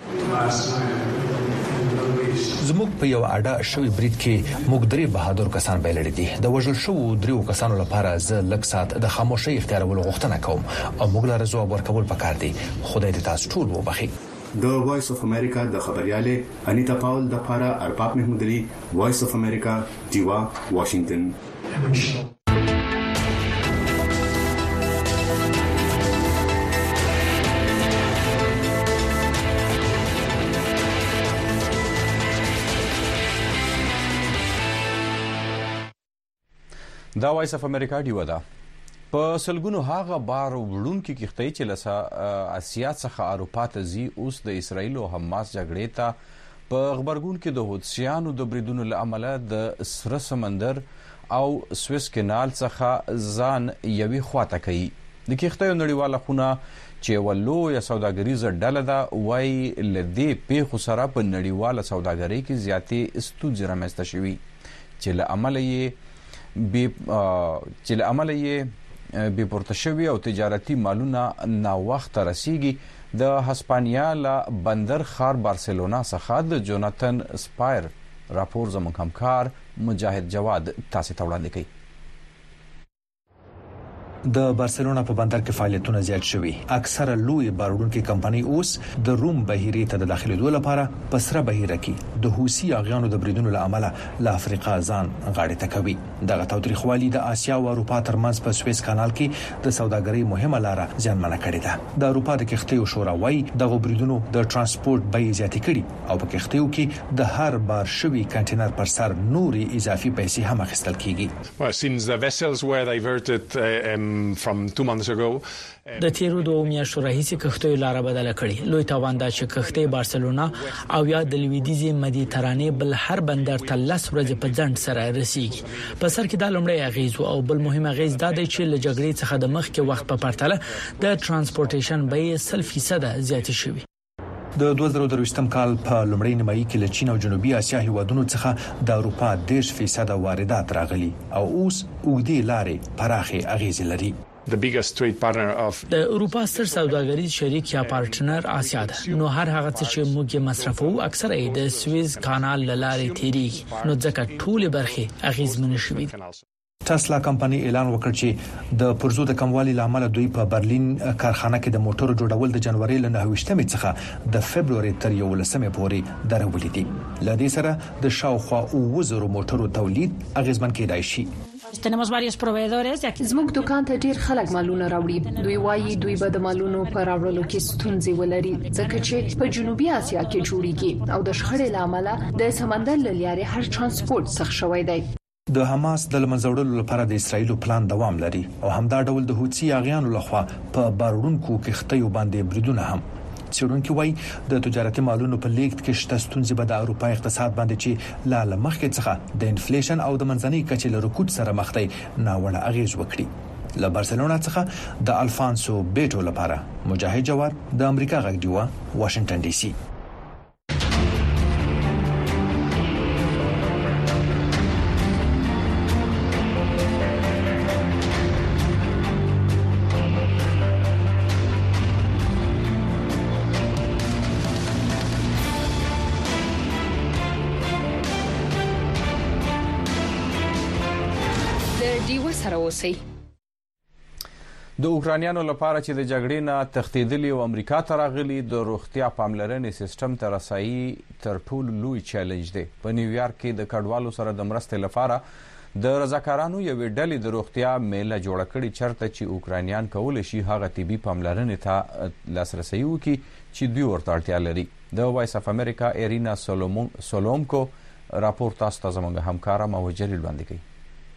[SPEAKER 21] زموږ په یو اډه شوی برید کې موږ درې بهادر کسان بلل دي د وژل شو درو کسانو لپاره زه لږ سات د خاموشي اختیارولو غوښتنه کوم او موږ لاره ځواب ورکول پکار دي خدای دې تاسو ټول وبخي
[SPEAKER 16] د وایس اف امریکا د خبرياله انیتا پاول د لپاره ارباب محمود علي وایس اف امریکا دیوا واشنگټن
[SPEAKER 1] دا وایس اف امریکا دیو ده په سلګونو هغه بار وړونکو کښتۍ چې لسا اسیا څخه اروپا ته ځي اوس د اسرایل او حماس جګړې ته په خبرګون کې د حوثیانو د بریدونو لامل د سره سمندر او سويس کینال څخه ځان یوي خواته کوي د کښتۍ نړیواله خونه چې ولو یا سوداګریزه ډله ده وای لدی په خساره په نړیواله سوداګرۍ کې زیاتې استوځ رامسته شوی چې له عمل یې بي چې له عمل یې بي پورتشوي او تجارتي مالونه نا وخت رسیږي د هسپانیا له بندر خار بارسلونا څخه د جوناتن سپایر راپور زموږ همکار مجاهد جواد تاسو ته وړاندې کوي
[SPEAKER 21] د بارسلونا په بندر کې فعالیتونه زیات شوي اکثره لوی بارونکو کمپنۍ اوس د روم بهیرې ته د داخليدو لپاره په سره بهیره کې د حوثي اغیانو د بریدونو لامل له افریقا ځان غاړې ته کوي دغه تاوتریخوالي د اسیا او اروپا ترمنځ په سويس کانال کې د سوداګرۍ مهمه لار ځانمنه کړې ده د اروپا د کښتیو شورا وايي د بریدونو د ترانسپورت بیې زیاتې کړي او په کښتیو کې د هر بار شوي کنټینر پر سر نوري اضافي پیسې هم اخیستل کیږي
[SPEAKER 22] well, since the vessels were diverted uh, um, from two months ago
[SPEAKER 23] د تیرو دوه میاشتو راهیسې کښتۍ لار بدله کړې لوی توان دا چې کښتۍ بارسلونا او یا د لویدیزي مدیترانې بل هر بندر ته لس ورځې په ځند سره رسیږي په سر کې دا لومړی اغیز او بل مهم اغیز دا دی چې له جګړې څخه د مخکې وخت په پرتله د ترانسپورټیشن بیې سل فیصد زیاتې شوې
[SPEAKER 21] د دوه زره درویشتم کال په لومړۍ نیمایي کې له چین او جنوبي اسیا هیوادونو څخه د اروپا دیش فیصد واردات راغلي او اوس اوږدې لارې پراخه اغیز لري
[SPEAKER 22] the biggest trade partner of
[SPEAKER 23] د اروپا ستر سوداګریز شریک یا پارټنر آسیا ده. نو هر هغه څه چې موږ مصرفو اکثره د سويز کانال لارې تیریږي، نو ځکه ټول برخې اغیزمن شوي.
[SPEAKER 21] ټسلا کمپنۍ اعلان وکړ چې د پرزو د کموالي لامل دوی په برلین کارخانه کې د موټرو جوړول د جنوري ل نهه څخه د فبرवरी تر یولسمې پورې درولې دي. لدې سره د شاوخوا اوه زره موټرو تولید اغیزمن کېدای شي.
[SPEAKER 3] tenemos varios proveedores de aquí. زموږ دکان ته ډیر خلک مالونه راوړي. دوی وایي دوی به د مالونو پر راوړلو کې ستونزې ولري ځکه چې په جنوبي اسیا کې جوړیږي او د شخړې لامل د سمندر لارې هر ترانسپورت سخت شوی دی.
[SPEAKER 21] د حماس د لمنځوړلو لپاره د اسرایل پلان دوام لري او همدا ډول د حوثي اغیانو لخوا په بارونکو کښتیو باندې بریدونه هم. څېړونکو وایي د تجارتي مالونو په لیږد کې شته ستونزې به د اروپا اقتصاد باندې چې لا لمخکې څخه د انفلیشن او د منځنۍ کچې له رکود سره مخ دی ناوړه اغیز وکړي. له بارسلونا څخه د الفانسو بیټو لپاره مجاهد جوار د امریکا غږ دیوا واشنگټن ډي سي.
[SPEAKER 1] د اوکرانیانو لپاره چې د جګړې نه تښتیدلي او امریکا ته راغلي د روغتیا پاملرنې سیستم ته رسایي تر ټولو لوی چیلنج دی. په نیویارک کې د کډوالو سره د مرستې لپاره د رضاکارانو یوې ډلې د روغتیا میله جوړه کړې چرته چې اوکرانیان کولی شي هغه طبي پاملرنې ته لاسرسي وکړي چې دوی ورته اړتیا لري. د وایس اف امریکا ایرینا سولومکو راپور تاسو ته زموږ همکاره موجل وړاندې کوي.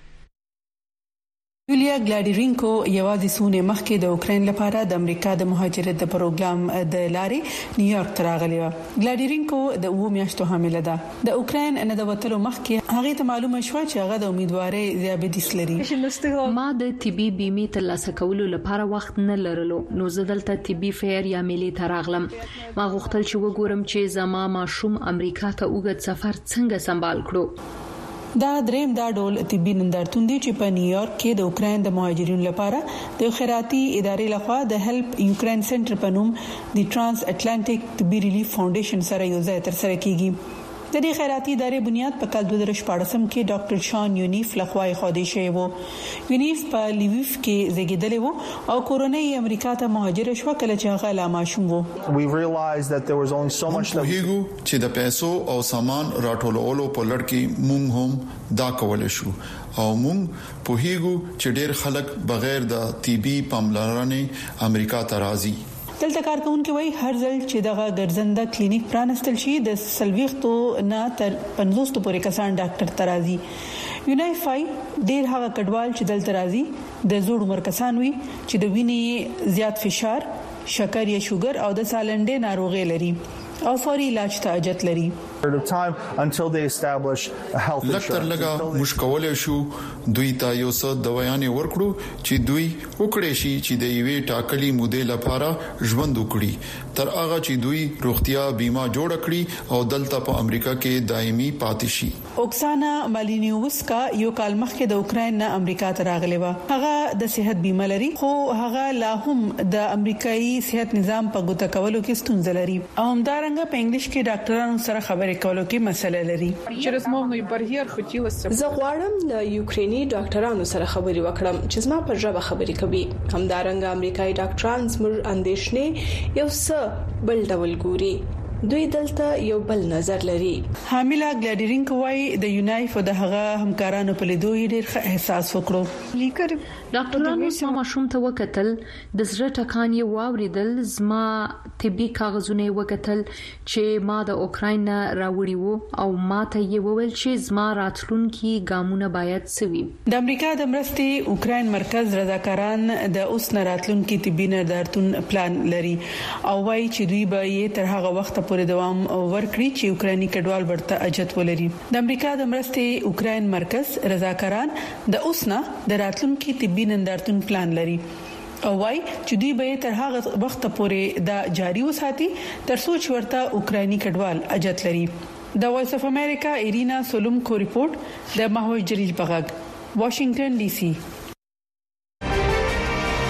[SPEAKER 15] یولیا ګلاډیرینکو یوازې سونه مخکې د اوکرين لپاره د امریکا د مهاجرت د پروګرام د لارې نیویارک ته راغلی و. ګلاډیرینکو د اوه میاشتو حامله ده. د اوکرين نه د وټلو مخکې هغه ته معلومه شو چې هغه د امیدواري دیابیټس لري.
[SPEAKER 3] ما د طبي بیمه ترلاسه کولو لپاره وخت نه لرلو، نو زه دلته طبي فیر یا ملي ته راغلم. ما غوښتل چې وګورم چې زما ماشوم امریکا ته اوږد سفر څنګه سمبال کړو.
[SPEAKER 15] دا دریم دا ډول طبي نندارتون دی چې په نیویارک کې د اوکرين د مهاجرینو لپاره د خیراتي ادارې لخوا د هیلپ یوکرين سنټر په نوم د ترانس اټلانټیک طبي ریلیف فاونډیشن سره یو ځای تر سره کیږي. د دې خیراتي ادارې بنیاد په کال دوه زره شپږ کې ډاکټر شان یونیف لخوا خودي شوی و. یونیف په لیویف کې زیږیدلی و او کورونی امریکا ته مهاجر شو کله چې هغه لا ماشوم و.
[SPEAKER 4] We realized that there was only so much that
[SPEAKER 5] هیګو چې د پیسو او سامان راټولولو په لړ کې مونږ هم دا کول شو او مونږ په هیګو چې ډېر خلک بغیر د طبي پاملرنې امریکا ته راځي.
[SPEAKER 15] دلته کارکونکو وایي هر ځل چې دغه ګرځنده کلینیک پرانستل شي د سلويختو نه تر پنځوس پورې کسان ډاکټر ترازي. یونایفای ډیر هغه کډوال چې دلته راځي د زوړ عمر کسان وي چې د وینې زیات فشار، شکر یا شوګر او د سالنډې ناروغي لري او فوري علاج ته اجازه لري.
[SPEAKER 4] until they establish a health insurance.
[SPEAKER 5] لکه لګه مشکول شو دوی ته یو څه دوايانې ورکړو چې دوی وکړي شي چې د یوې ټاکلي مودې لپاره ژوند وکړي تر هغه چې دوی روغتیا بیمه جوړ کړي او دلته په امریکا کې دایمي پاتې شي.
[SPEAKER 15] اوکسانا مالینیوسکا یو کال مخکې د اوکرين نه امریکا ته راغلی و. هغه د صحت بیمه لري خو هغه لا هم د امریکایي صحت نظام په ګوته کولو کې ستونزه لري او همدارنګه په انګلیش کې ډاکټرانو سره خبرې کولو کې مسله لري.
[SPEAKER 24] زه غواړم له یوکرینی ډاکټرانو سره خبرې وکړم چې زما په ژبه خبرې کوي. همدارنګه امریکایي ډاکټران زموږ اندېښنې یو څه بل ډول ګوري. دوی دلته یو بل نظر لري.
[SPEAKER 15] حامله ګلاډیرینکو وايي د یونایف او د هغه همکارانو په لیدو ډیر احساس وکړو.
[SPEAKER 3] لیکر ډاکټرانو سم شوم ته وکتل، د زړه ټکان یې واوریدل، زما طبي کاغذونه وکتل چې ما د اوکرين راوړی وو او ما ته یې وویل چې زما راتلونکي ګامونه باید سوي.
[SPEAKER 15] د امریکا د مرستې اوکرين مرکز رضاکاران د اوس نه راتلونکي طبي نندارتون پلان لري او وايي چې دوی به یې تر هغه وخت پورې دوام ورکړي چې اوکراني کډوال ورته اجازه ولري. د امریکا د مرستې اوکرين مرکز رضاکاران د اوس نه د راتلونکي طبي نندارتون پلان لري او وايي چې دوی به تر هغه وخت پورې دا جاري وساتي تر څو چې ورته اوکراني کډوال اجازه لري. د وایس اف امریکا ایرینا سولومکو ریپورت د ماهوج جلیل بغاګ واشنگټن ډي سي.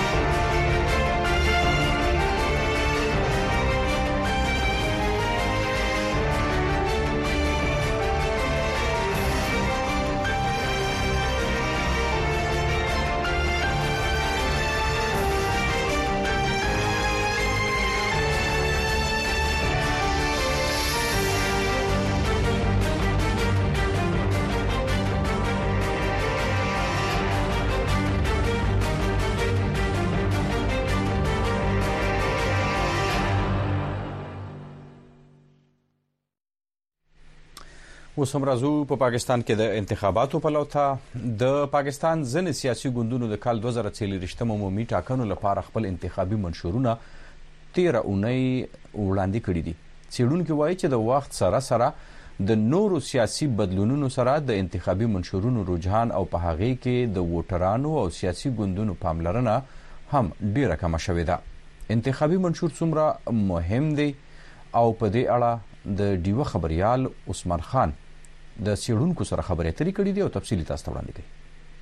[SPEAKER 1] اوس هم راځو په پاکستان کې د انتخاباتو په لوته د پاکستان ځینې سیاسي ګوندونو د کال دوه زره څلوېښتم عمومي ټاکنو لپاره خپل انتخابي منشورونه تیره اونۍ وړاندې کړي دي. څېړونکي وایي چې د وخت سره سره د نورو سیاسي بدلونونو سره د انتخابي منشورونو رجحان او په هغې کې د ووټرانو او سیاسي ګوندونو پاملرنه هم ډیره کمه شوې ده. انتخابي منشور څومره مهم دی او په دې اړه د ډیوه خبريال عثمان خان د سیړونکو سره خبرې اترې کړې دي او تفصیلی تاسو ته وړاندې کوي.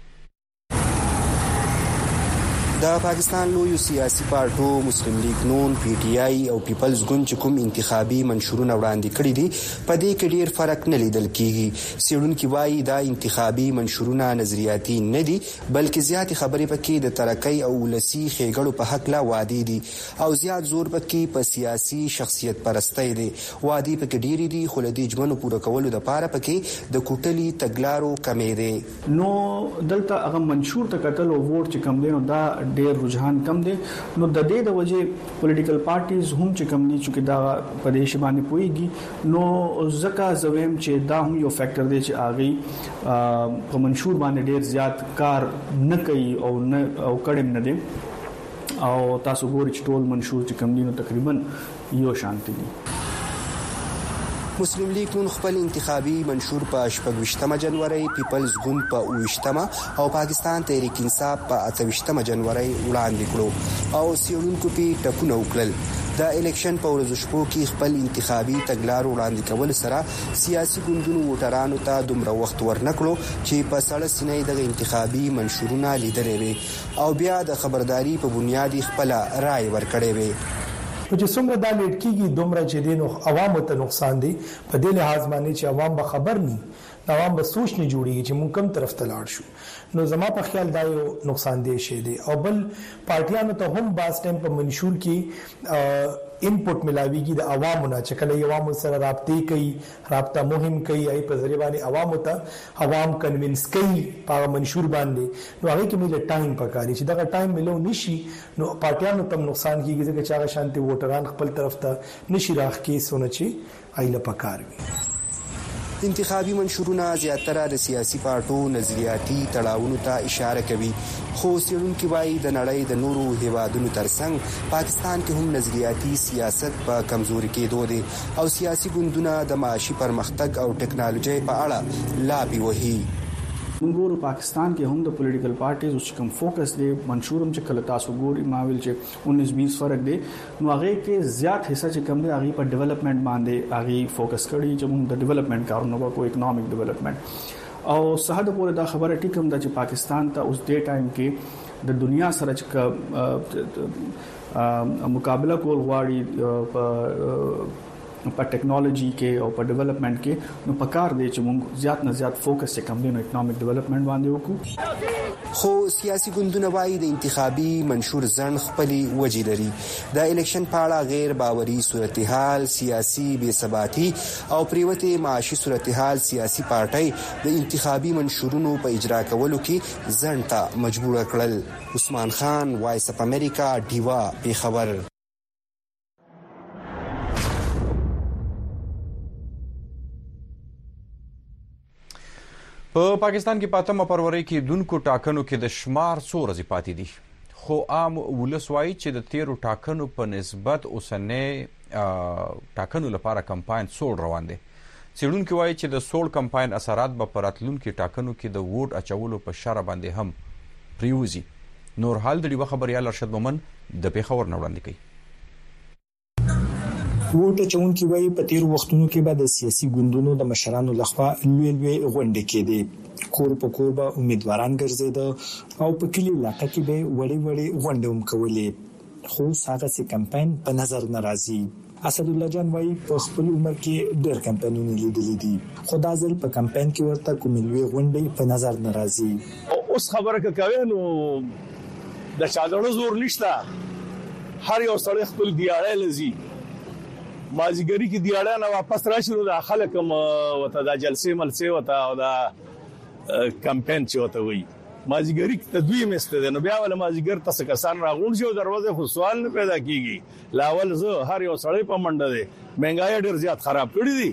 [SPEAKER 2] د پاکستان لوی سیاسي پارټو مسلم لیگ نون پی ټی آی او پیپلز ګوند چې کوم انتخابي منشورونه وړاندې کړي دي په دې کې ډیر فرق نه لیدل کیږي. سیړونکي وایي دا انتخابي منشورونه نظریاتي نه دي بلکې زیات خبرې پکې د ترقۍ او ولسی خېګړو په حق لا وادي دي او زیات زور پکې په سیاسي شخصیت پرستی دي. وادي پکې ډیر دي خو لدی جمنو پوره کولو د پاره پکې د کوټلي تګلارو کمې دي.
[SPEAKER 7] نو دلته هغه منشور ته کتل او ووټ چې کم دي نو دا ډیر رجحان کم دی. نو د دې د وجې پولیټیکل پارټیز هم چې کم دي چې دا په دې شبانه پويږي نو ځکه زویم چې دا هم یو فیکٹر دی چې اغي په منشور باندې ډیر زیات کار نه کوي او نه او کډم نه دي او تاسو ګورئ چې ټول منشور چې کم دي نو تقریبا یو شانتي دي.
[SPEAKER 2] مسلم لیگ نون خپل انتخابي منشور په شپږ جنوري، پیپلز ګوند په اووه او پاکستان تحریک انصاف په اته جنوري وړاندې کړو او سیړونکو په ټکونه وکړل. د الیکشن په ورځو شپو کې خپل انتخابي تګلارو وړاندې کول سره سیاسي ګوندونو ووټرانو ته دومره وخت ورنکړو چې په سړه سینې د انتخابي منشورونه لیدلې وي او بیا د خبرداري په بنیادي خپل رائے ورکړې وي.
[SPEAKER 6] چې څومره دا لیټ کیږي دومره چې دینو عوامو ته نقصان دی په دې لحاظ باندې چې عوام به خبر ني عوام به سوچ نه جوړيږي چې مونږ کوم طرف ته لاړ شو. نو زما په خیال دا یو نقصان دی شي دی او بل پارټیانو ته هم باز ټیم په منشور کې انپوټ ملاويږي د عوامو نه چې کله عوامو سره رابطې کوي رابطه مهم کوي ای په ذریعہ باندې عوامو ته عوام کنوینس کوي په منشور باندې نو هغه کې مله ټایم پکاري چې دا ټایم ملو نشي نو پارټیانو ته نقصان کیږي چې چا شانتي ووټران خپل طرف ته نشي راخ کې سونچي ایله پکار وي.
[SPEAKER 2] انتخابي منشورونه زیاتره د سیاسي پارټو نظریاتي تړاوونو ته اشاره کوي خو سیړونکي وایي د نړۍ د نورو هیوادونو ترڅنګ پاکستان کې هم نظریاتي سیاست په کمزوري کېدو دي او سیاسي ګوندونه د معاشي پرمختګ او ټکنالوژي په اړه لابي وهي.
[SPEAKER 7] موږ پاکستان کې هم د پولیټیکل پارټیز او کوم فوکس دی منشورم چې کله تاسو ګوري ماویل چې انیس بیس فرق دی نو هغه کې زیات حصہ چې کم دی هغه په ډیولپمنٹ باندې هغه فوکس کړي چې موږ د ډیولپمنٹ کارونه وکړو اکونومیک ډیولپمنٹ او صحت پورې دا خبره ټیکم ده چې پاکستان ته اوس ډې ټایم کې د دنیا سره چې مقابله کول غواړي په په ټیکنالوژي کې او په ډیولپمنٹ کې نو پکار دی چې موږ زیات نه زیات فوکس کم دی نو اکونومیک ډیولپمنٹ باندې وکړو.
[SPEAKER 2] خو سیاسي ګوندونه وايي د انتخابي منشور ځن خپلي وجې لري. د الیکشن په اړه غیر باوري صورتحال سیاسي بې ثباتي او پریوته معاشي صورتحال سیاسي پارټي د انتخابي منشورونو په اجرا کولو کې ځن ته مجبور کړل. عثمان خان وایس اف امریکا ډیوا په خبر.
[SPEAKER 1] په پاکستان کې پاتمه فروری کې دونکو ټاکنو کې د شمار څو ورځې پاتې دي خو عام ولس وایي چې د تیرو ټاکنو په نسبت اوسنۍ ټاکنو لپاره کمپاین سوړ روان دي. څېړونکي وایي چې د سوړ کمپاین اثرات به په راتلونکو ټاکنو کې د ووټ اچولو په شر باندې هم پریوزي. نور حال د ډیوه خبريال ارشد مومن د پیښور نه وړاندې کوي.
[SPEAKER 8] ووټ اچونکي وایي په تیر وختونو کې به د سیاسي ګوندونو د مشرانو لخوا لوی لوی غونډې کېدې کور په کور به امیدواران ګرځېده او په کلی علاقه کې به وړي وړي غونډې هم کولې خو هغه سي کمپاین په نظر ناراضي. اسد الله جان وایي په خپل عمر کې ډېر کمپاینونه لیدلي دي خو دا ځل په کمپاین کې ورته کومې لوی غونډې په نظر ناراضي.
[SPEAKER 9] اوس خبره کوي نو د چادرونو زور نشته هر یو سړی خپل دیاړه لزي مازیګری کې دیاړه نه واپس راشي نو د خلک هم وته د جلسې ملسې وته او د کمپاین چې وته وي مازیګری ته دوی مسته ده نو بیا ول مازیګر تاسو کسان راغون شي او دروازه خو سوال نه پیدا کیږي لاول زه هر یو سړی په منډه ده مهنګای ډیر زیات خراب کړی دي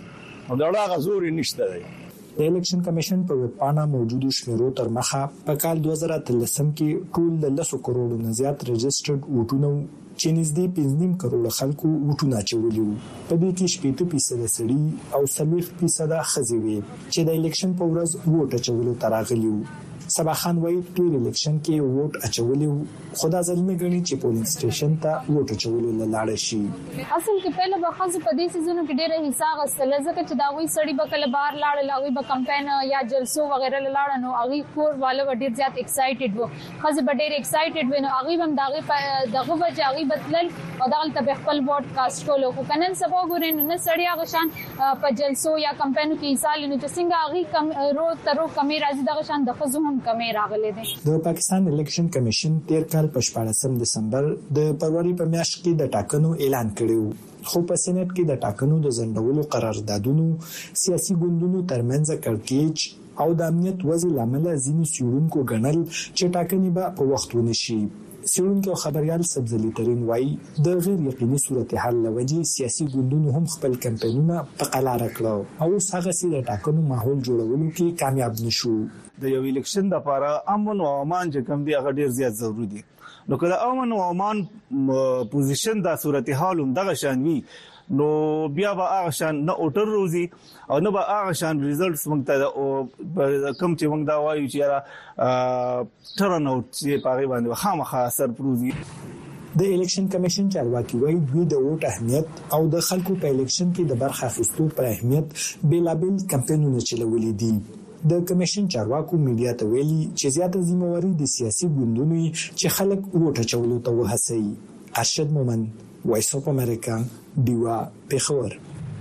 [SPEAKER 9] دا هغه زور نشته دی.
[SPEAKER 8] د الیکشن کمیشن په ویب پاڼه موجودو شمیرو تر مخه په کال دوه زره اتلسم کې ټول د لسو کروڑو نه زیات رجسټرډ ووټونه چې نږدې پنځه نیم کروڑ خلکو ووټونه اچولي وو. په دې کې شپږ فیصد سړي او څلور فیصد ښځې وې چې د الیکشن په ورځ ووټ اچولو ته راغلي وو. صبا خان وایي ټول الیکشن کې ووټ اچولي وو، خو دا ځلمه غني چې پولینګ سټیشن ته ووټ اچولو لاړ شي.
[SPEAKER 10] اصل کې پهله به خاصه په دې سيزونو کې ډېره حصہ غسل ځکه چې دا وی سړی به کله بهر لاړ لاوي به کمپاین یا جلسو وغیرہ لاړ نو هغه کور والو ډېر زیات ایکسایټډ وو، خاصه به ډېر ایکسایټډ وو نو هغه هم دغه په دغه وجه هغه بدلل او دغه ته خپل ووټ کاست کولو. خو کنن سبا ګورین نه سړی هغه شان په جلسو یا کمپاینو کې حصہ لنو چې څنګه هغه کم رو ترو کمی راځي دغه شان د خزو هم کمی راغلي.
[SPEAKER 8] د پاکستان الیکشن کمیشن تیر کال په شپاړسم دسمبر د فروری په میاشت کې د ټاکنو اعلان کړی، خو په سېنات کې د ټاکنو د ځنډولو قراردادونو سیاسي ګوندونو ترمنځ کړکېچ او د امنیت وضع لامل ځینې سیورونکو ګڼل چې ټاکنې به په وخت ونشي. سیورونکو خبريال سبزلی ترين وایي د غیر یقیني صورتحال لوجې سیاسي ګوندونو هم خپل کمپاینونه په قلاره کړو او هغه سي د ټاکنو ماحول جوړولو کې کامیاب نشو.
[SPEAKER 7] د یو الیکشن لپاره امن او امان چې کوم دی هغه ډیر زیات ضروری دي. نو کله امن او امان پوزیشن د صورتحال هم دغه شان وي نو بیا به هغه شان نه اوټر روزي او نه به هغه شان ریزلټس موږ ته کم چې موږ دا وایو چې را ټرن اوټ چې پاره باندې خامخا اثر پروزي.
[SPEAKER 8] د الیکشن کمیشن چارواکي وایي دوی د ووټ اهمیت او د خلکو په الیکشن کې د برخه اخیستو پر اهمیت بیلابل کمپاینونه چلولي دي. د کمیشن چارواکو میډیا ته ویلي چې زیاته ذمہواری د سیاسي ګوندونو چې خلک ووټ اچولو ته وهڅوي. ارشد مومن، وایس اف امریکا، دیوا پیښور.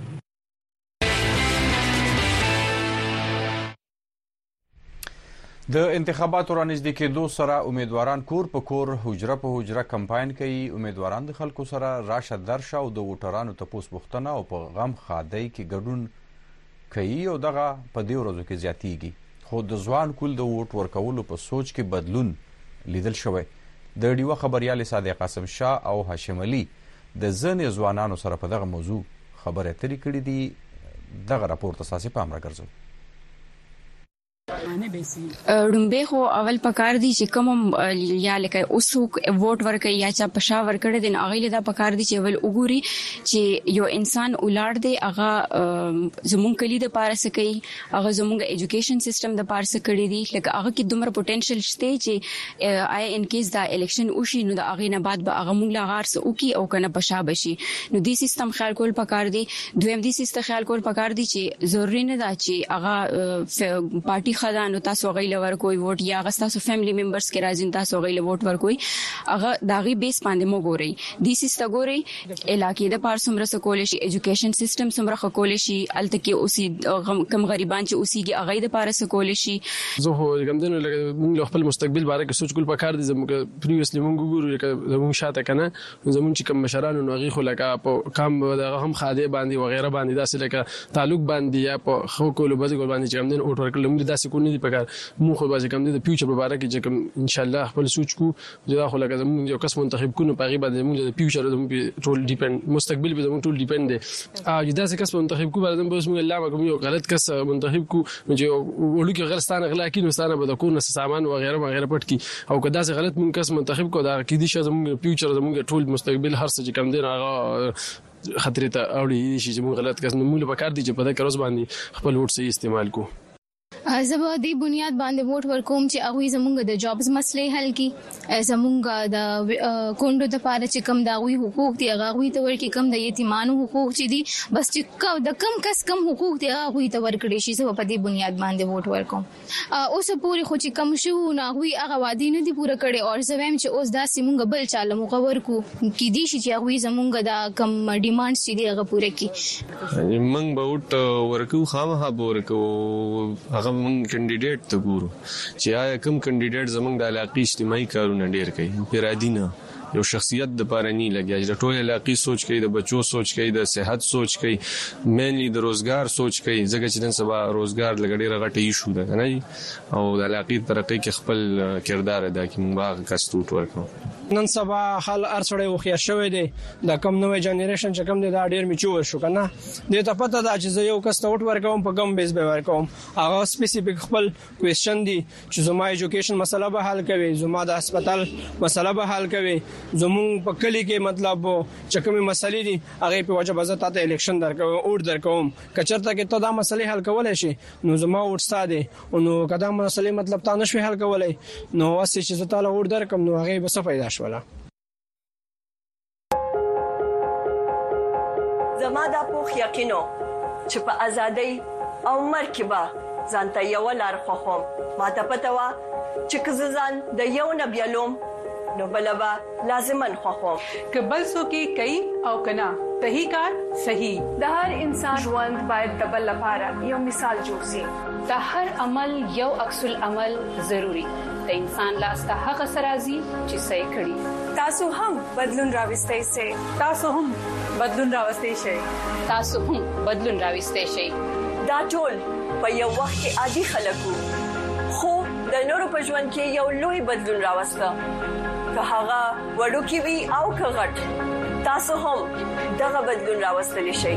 [SPEAKER 1] د انتخاباتو رانږدې کېدو سره امیدواران کور په کور حجره په حجره کمپاین کوي. امیدواران د خلکو سره راشه درشه او د ووټرانو تپوس پوښتنه او په غم ښادۍ کې ګډون کوي او دغه په دې ورځو کې زیاتیږي. خو د ځوان کول د ووټ ورکولو په سوچ کې بدلون لیدل شوی. د ډیوه خبريال صادق قاسم شاه او هاشم علي د ځنې ځوانانو سره په دغه موضوع خبرې اترې کړې دي. دغه راپور تاسو په امر ګرځو.
[SPEAKER 11] ډمبه خو اول پکار دي چې کوم یا لکه اوس ووټ ورکړي یا چا پښا ورکړي دي هغه له دا پکار دي چې ول وګوري چې یو انسان ولاړ دی هغه زمونږ کلی د پاره سکی هغه زمونږ ایجوکیشن سیستم د پاره سکړي دي لکه هغه کې دومره پوتنشل شته چې آی ان کیس دا الیکشن وشي نو دا هغه نه بعد به هغه موږ لا غار سو کی او کنه پښا بشي نو دی سیستم خیال کول پکار دي. دویم دی سیستم خیال کول پکار دي چې ضروري نه دا چې هغه پارټي خدانو تاسو غیله ورکوي ووټ یا تاسو فیملی ممبرز کې راځین تاسو غیله ووټ ورکوي هغه داغي بیس باندې مو ګوري. د سیستم ګوري علاقې د پار سمره سکول شي ایجوکیشن سیستم سمره خکول شي الته کې اوسې کم غریبان چې اوسېږي هغه د پار سکول شي.
[SPEAKER 13] زه هو کوم دنه موږ خپل مستقبل باره کې سوچ کول پکار دي زموږ پریویسلی موږ ګورو زموږ شاته کنه زموږ چې کوم مشرانو نو غي خو لکه په کم دغه هم خاده باندې وغیرہ باندې داسې لکه تعلق باندې یا په خو کولو باندې ګول باندې چې کوم دنه ووټ ورکړل موږ داسې کو نه دي پکار مو خو باز کوم د فیوچر په اړه کې چې کوم ان شاء الله خپل سوچ کو دا خو لکه زموږ یو کس منتخب کو نو په غیبه د موږ د فیوچر زموږ ټول ډیپند مستقبل به زموږ ټول ډیپند دي. ا دا څه کس منتخب کو بعد به موږ الله کوم یو غلط کس منتخب کو چې ولو کې غلطانه غلا کې نو ستانه به د کور نه سامان و غیره و غیره پټ کی او کدا څه غلط موږ کس منتخب کو دا کې دي چې زموږ فیوچر زموږ ټول مستقبل هر څه چې کوم دي هغه خطر ته اوري شي چې موږ غلط کس نو موږ په کار دي چې په دا کروز باندې خپل ووټ صحیح استعمال کو.
[SPEAKER 10] زبا دی بنیاد باندې ووټ ورکوم چې هغه زمونږ د جابز مسلې حل کی زمونږ د کونډو د پاره چې کم دا وی حقوق دي هغه وی ته ورکی کم د یتیمانو حقوق چې دي بس چې د کم کس کم حقوق دي هغه وی ته ورکړي شي زبا په دې بنیاد باندې ووټ ورکوم. اوس پوری خو چې کم شو نه وی هغه وادي نه دي پوره کړي او زویم چې اوس دا سیمونږ بل چاله مقور کو کی دي چې هغه زمونږ د کم ډیمانډز چې دي هغه پوره کی.
[SPEAKER 13] موږ به ووټ ورکو خامخا ورکو هغه موږ کینډیډیټ ته ګورو چې آیا کوم کینډیډیټ زمونږ د علاقې اجتماعي کارونه ډیر کوي پیرادینه یو شخصیت د پاره نه لګي چې ټول علاقې سوچ کوي د بچو سوچ کوي د صحت سوچ کوي مینلی د روزګار سوچ کوي ځکه چې نن سبا روزګار لګړي راغټي ایشو ده نه او د علاقې ترقی کې خپل کردار ادا کوي موږ کاستوټ ورکو
[SPEAKER 14] نن سبا حال ارسړې وخیا شوې دي د کم نوې جنریشن چې کم دي دا ډیر میچور شو کنه د ته پته دا چې یو کس ټوټ ورکوم په کم بیس به ورکوم هغه سپیسیفیک خپل کوېسچن دي چې زما ایجوکیشن مسله به حل کوي زما د هسپتال مسله به حل کوي زمون په کلی کې مطلب چې کومه مسلې دي هغه په وجه بزه ته الیکشن درکوم اور درکوم کچرته کې ته دا مسلې حل کولای شي نو زما اور ساده نو کدا مسلې مطلب تا نشوي حل کولای نو واسه چې زه تعالی اور درکم نو هغه به څه پیدا شوله
[SPEAKER 18] زما دا پوخ یقینو چې په ازادۍ او مرکبه ځانته یو لار خوخم ما ته پته وا چې کززان د یو نبیلوم نو بلبا لازمن خوخم
[SPEAKER 19] کبل سو کې کوي او کنا صحیح کار صحیح
[SPEAKER 3] د هر انسان ژوند باید د بل لپاره یو مثال جوړ شي
[SPEAKER 19] د هر عمل یو عکس العمل ضروری د انسان لاس ته هغه سرازي چې صحیح کړي
[SPEAKER 3] تاسو هم بدلون راوستئ سي
[SPEAKER 19] تاسو هم بدلون راوستئ شي تاسو هم بدلون راوستئ شي
[SPEAKER 18] دا ټول په یو وخت کې عادي خلکو خو د نورو په ژوند کې یو لوی بدلون راوسته که هغه وړوکی وي او که غټ تاسو هم دغه بدلون راوستلی شئ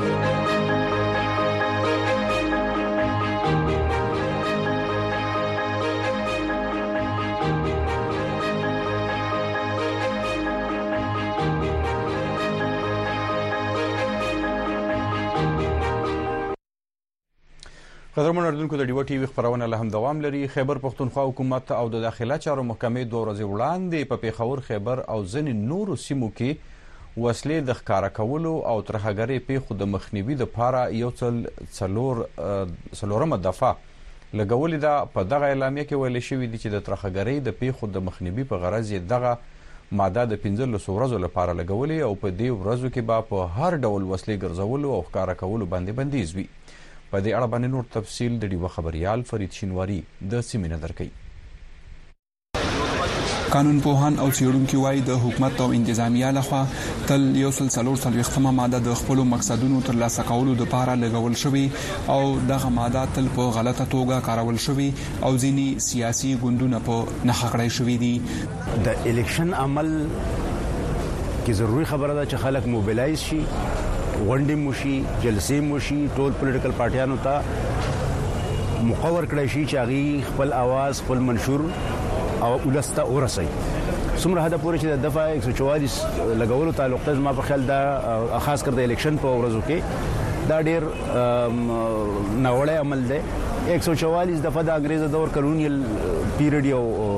[SPEAKER 1] قدرمن اردوونکو د ډیو ټي وی خبرونه له هم دوام لري خیبر پښتونخوا حکومت او د داخله چارو محکمې دوه ورځې وړاندې په پیښور خیبر او ځینې نورو سیمو کې وسلې د ښکارا کولو او ترهګرۍ پیښو د مخنیوي لپاره یو څل څلور څلورمه دفعه لګولې ده په دغه اعلامیه کې ویل شوی دی چې د ترهګرۍ د پیښو د مخنیوي په غرض یې دغه ماده د پنځلسو ورځو لپاره لګولې او په دې ورځو کې به په هر ډول وسلې ګرځولو او ښکارا کولو باندې بندیز وي په دې اړه باندې نور تفصیل د ډیو خبريال فرید شینواری د سیمینه درکړي
[SPEAKER 20] قانون پوهان او څېړونکو وايي د حکومت او انتظامیه لخوا تل یو سل څلور څلوېښتمه ماده د خپل مقصدونو ترلاسه کولو لپاره لګول شوی او دغه ماده تل په غلطه توګه کارول شوی او ځینی سیاسي ګوندونه په نخښه کړی شوی دي
[SPEAKER 25] د الیکشن عمل کې ضروري خبره ده چې خلک موبیلایز شي غونډې موشي جلسې موشي ټول پولیټیکل پارټیانو ته مقرر کړی شي چې هغه خپل आवाज خپل منشور او ولسته ورسي څومره هدا پورې چې د دفعه یک سو چوالیس لګولو تعلق ته ما په خیال دا خاص کر د الیکشن په ورځو کې دا ډیر ناوړه عمل دی یک سو چوالیس دفعه د انګريز دور کلونیل پیریډ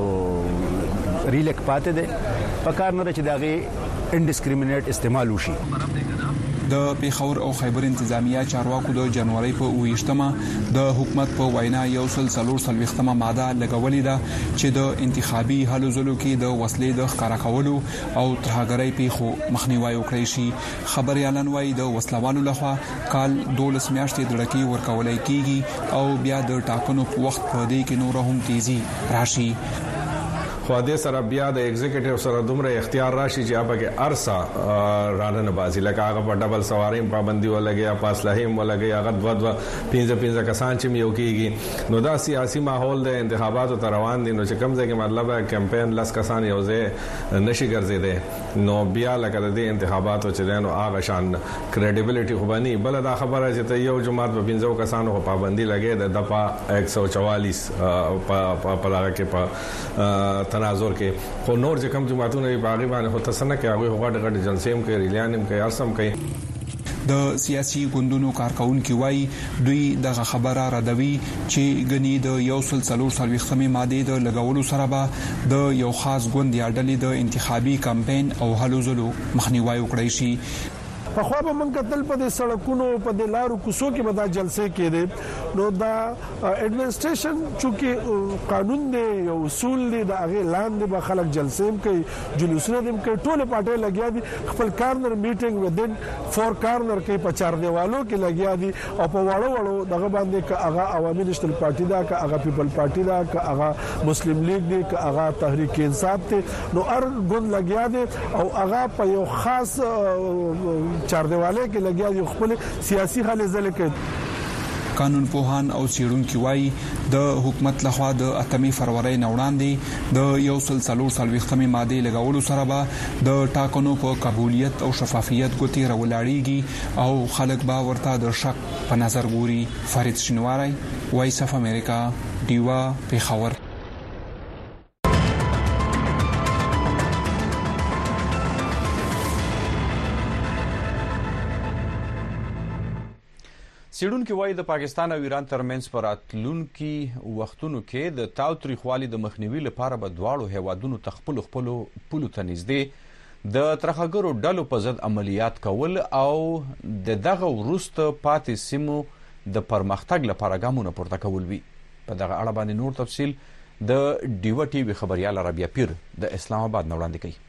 [SPEAKER 25] یو ریلیک پاتې دی په کار نه چې داغه انډسکریمینیټ استعمال وشي
[SPEAKER 20] د پیښور او خیبر انتظامیه چارواکو د جنوري په اوویشتمه د حکومت په وینا یو سل څلور څلوېښتمه ماده لګولې ده چې د انتخابي هلو ځلو کې د وسلې د ښکارا کولو او ترهګرۍ پیښو مخنیوي وکړي شي خبريالان وايي د وسلوالو لخوا کال دولس میاشتې دړکی ورکولای کیږي او بیا د ټاکنو په وخت په دې کې نور هم تیزی راشي
[SPEAKER 22] خو دې سره بیا د ایگزیکټیو سره دومره اختیار راشي چې هغه کې ارسا رانه بازي لکه هغه په ډبل سواري پابندي ولګي په اسلحه ولګي هغه دوا دوا پنځه پنځه کسان چې یو کېږي نو دا سیاسي ماحول د انتخاباتو تر روان دي نو چې کوم ځای کې مطلب کمپاین لاس کسان یو ځای نشي ګرځیدي نو بیا لکه د انتخاباتو چې نو هغه شان کریډیبিলিټي خو باندې بل دا خبره چې ته یو جماعت په پنځو کسانو په پابندي لګي د دپا یک سو چوالیس په په لاره کې په تناظر کې خو نور چې کوم جماعتونه په هغه باندې هوته سن کې هغه غټ غټ جلسې هم کوي ریلیانم کوي ارسم کوي
[SPEAKER 20] د سیاسي ګوندونو کارکونکو وايي دوی دغه خبره ردوي چې غني د یو سل څلور څلوېښتمه ماده د لګولو سره به د یو خاص ګوند یا ډلې د انتخابي کمپاین او هلو ځلو مخنیوي وکړي شي
[SPEAKER 26] په خو به من کتل په سړکونو په د لارو کوڅو کې به دا جلسې کېده
[SPEAKER 12] نو دا اډمنسټریشن چې قانون دی او اصول دي دا هغه لاندې به خلک جلسې کوي جلوسونه دي کوي ټول پارټي لګیا دي خپل کارنر میټینګ ودین فور کارنر کې په چار دیوالو کې لګیا دي او په واړو واړو دغه باندې ک هغه عوامي نېشنل پارټي دا ک هغه پیپل پارټي دا ک هغه مسلم لیگ دی ک هغه تحریک انصاف ته نو هر ګوند لګیا دي او هغه په یو خاص چار دیواله کې لګیا دي خپل سیاسي حل ځل کې
[SPEAKER 20] قانون پوهان او سیړونکو وایي د حکومت لخوا د اتمی فروری نه وړاندې د یو سل څلور څلوېښتمې ماده لګولو سره به د ټاکنو په قبولیت او شفافیت ګوتې راولاړیږي او خلک به ورته د شک په نظر ګوري. فرید شینواری، وایس اف امریکا، ډیوا، پیښور.
[SPEAKER 1] سیډونکو وایي د پاکستان او ایران ترمنځ پر اتلونکو وختونو کې د تاوتریخوالي د مخنیوي لپاره به دواړو هیوادونو تخپل خپل پولو ته نږدې د ترخګرو ډلو په ضد عملیات کول او د دغه وروسته پاتې سیمو د پرمختګ لپاره ګامونه پورته کول وي. په دغه اړه باندې نور تفصیل د ډیو ټي وی خبريال ربيع پیر د اسلام آباد نه وړاندې کوي.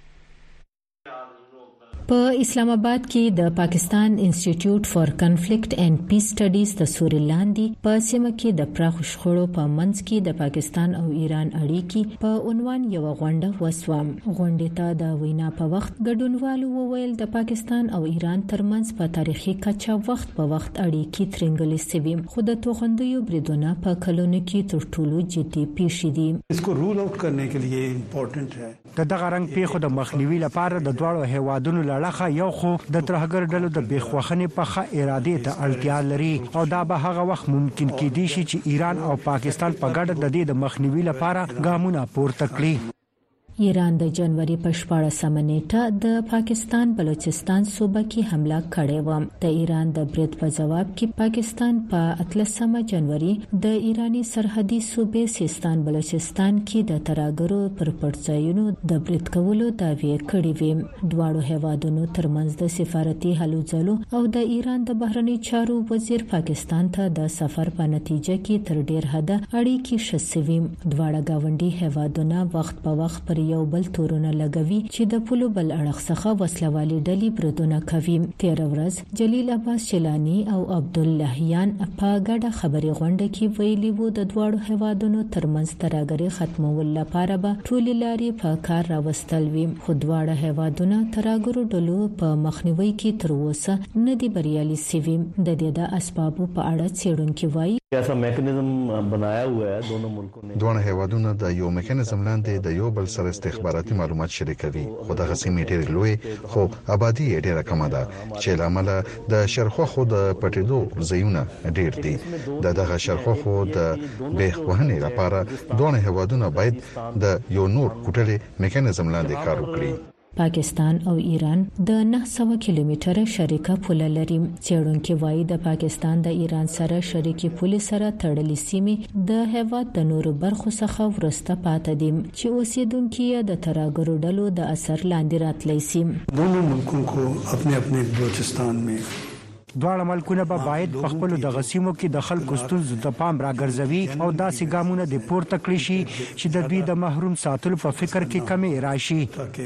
[SPEAKER 16] په اسلام آباد کې د پاکستان انسټیټیوټ فار کنفلیکټ اینڈ پیس سټډیز د سوري لاندې په سیمه کې د پراخ شخړو په منځ کې د پاکستان او ایران اړیکې په عنوان یو غونډه وسوم. غونډې ته د وینا په وخت ګډونوالو وویل د پاکستان او ایران ترمنځ په تاریخي کچه وخت په وخت اړیکې ترنګلې سوي خو د توغندیو بریدونه په کلونو کې تر ټولو جدي پیښې دي.
[SPEAKER 17] اسکو رول آؤٹ کرنے کے لیے امپورټنٹ ہے.
[SPEAKER 21] د دغه رنګ پیښو د مخنیوي لپاره د دواړو هیوادونو لړخه یو خو د ترهګر ډلو د بیخوخنې په ښه اراده ته اړتیا لري او دا به هغه وخت ممکن کېدی شي چې ایران او پاکستان په ګډه د دې د مخنیوي لپاره ګامونه پورته کړي.
[SPEAKER 16] ایران د جنوري په شپاړسمه نیټه د پاکستان بلوچستان صوبه کې حمله کړې و. د ایران د برید په جواب کې پاکستان په اتلسمه جنوري د ایرانی سرحدي صوبې سیستان بلوچستان کې د ترهګرو پر پړځایونو د برید کولو دعوی کړې وې. دواړو هیوادونو ترمنځ د سفارتي هلو ځلو او د ایران د بهرنی چارو وزیر پاکستان ته د سفر په نتیجه کې تر ډیر حده اړیکې شسوي. دواړه گاونډي هیوادونه وخت په وخت پر یو بل تورونه لګوي چې د پولو بل اړخ څخه وسلوالي ډلې بریدونه کوي. تیر ورځ جلیل عباس چلانی او عبداللهیان په ګډه خبري غونډه کې ویلي وو د دواړو هیوادونو ترمنځ ترهګري ختمول لپاره به ټولې لارې په کار راوستل وي خو دواړه هیوادونه ترهګرو ډلو په مخنیوي کې تر اوسه نه دي بریالي سوي. د دې د اسبابو په اړه څېړونکي وایي
[SPEAKER 23] ایسا میکانیزم بنایا ہوا ہے دونوں ملکوں نے.
[SPEAKER 26] دوه هیوادونه د یو میکانیزم لاندې د یو بل سره استخباراتي معلومات شریکوي خو د غسیمې ډېر لوی خو آبادی ډېره کمه ده چې لامل د شرخوخو د پټېدو ځایونه ډېر دي. د دغه شرخوخو د بیخ وهنې لپاره دوه هیوادونه باید د یو نور کوټلې میکانیزم لاندې کار وکړي.
[SPEAKER 16] پاکستان او ایران د نه سوه کیلومتره شریکه پوله لري. څېړونکي وایي د پاکستان د ایران سره شریکي پولې سره تړلې سیمې د هیواد د نورو برخو څخه ورسته پاتې دي چې اوسیدونکي د ترهګرو ډلو د اثر لاندې راتلی سي.
[SPEAKER 17] دونوں ملکوں کو اپنے اپنے بلوچستان میں
[SPEAKER 21] دواړه ملکونه به باید په خپل د غسیمو کې د خلکو ستونزو ته پام راګرځوي او داسې ګامونه د پورته کړی شي چې د دوی د محروم ساتلو په فکر کې کمی راشي.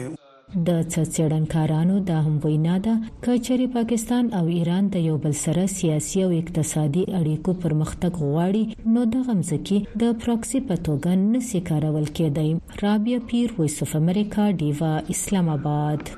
[SPEAKER 16] د څېړنکارانو دا هم وینا ده چې چېرې پاکستان او ایران د یو بل سره سیاسي او اقتصادي اړیکو پرمختګ غواړي نو د غمزکی د پراکسی په توګه نشي کارول کېدای. رابعه پیر، وایس اف امریکا، ډیوا، اسلام آباد.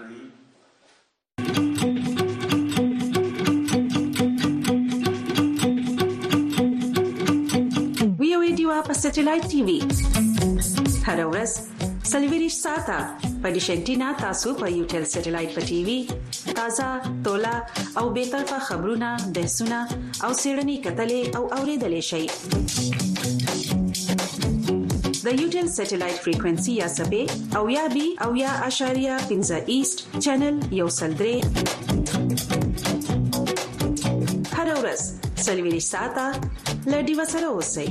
[SPEAKER 27] وی او ډیوا په سټلایټ ټي وي هر ورځ سلیویریش ساته په ډیشنټینا تاسو په یوټل سټلایټ په ټي وي تازه تولا او به طرفه خبرونه بحثونه او سیړنی کتلې او اوریدلې شي. د یوټل سټلایټ فریکوئنسي یا سبې او یا بي او یا اشاریه پنځه ایست چینل یو سلدري هر ورځ سلیویریش ساته لډي وسره اوسئ.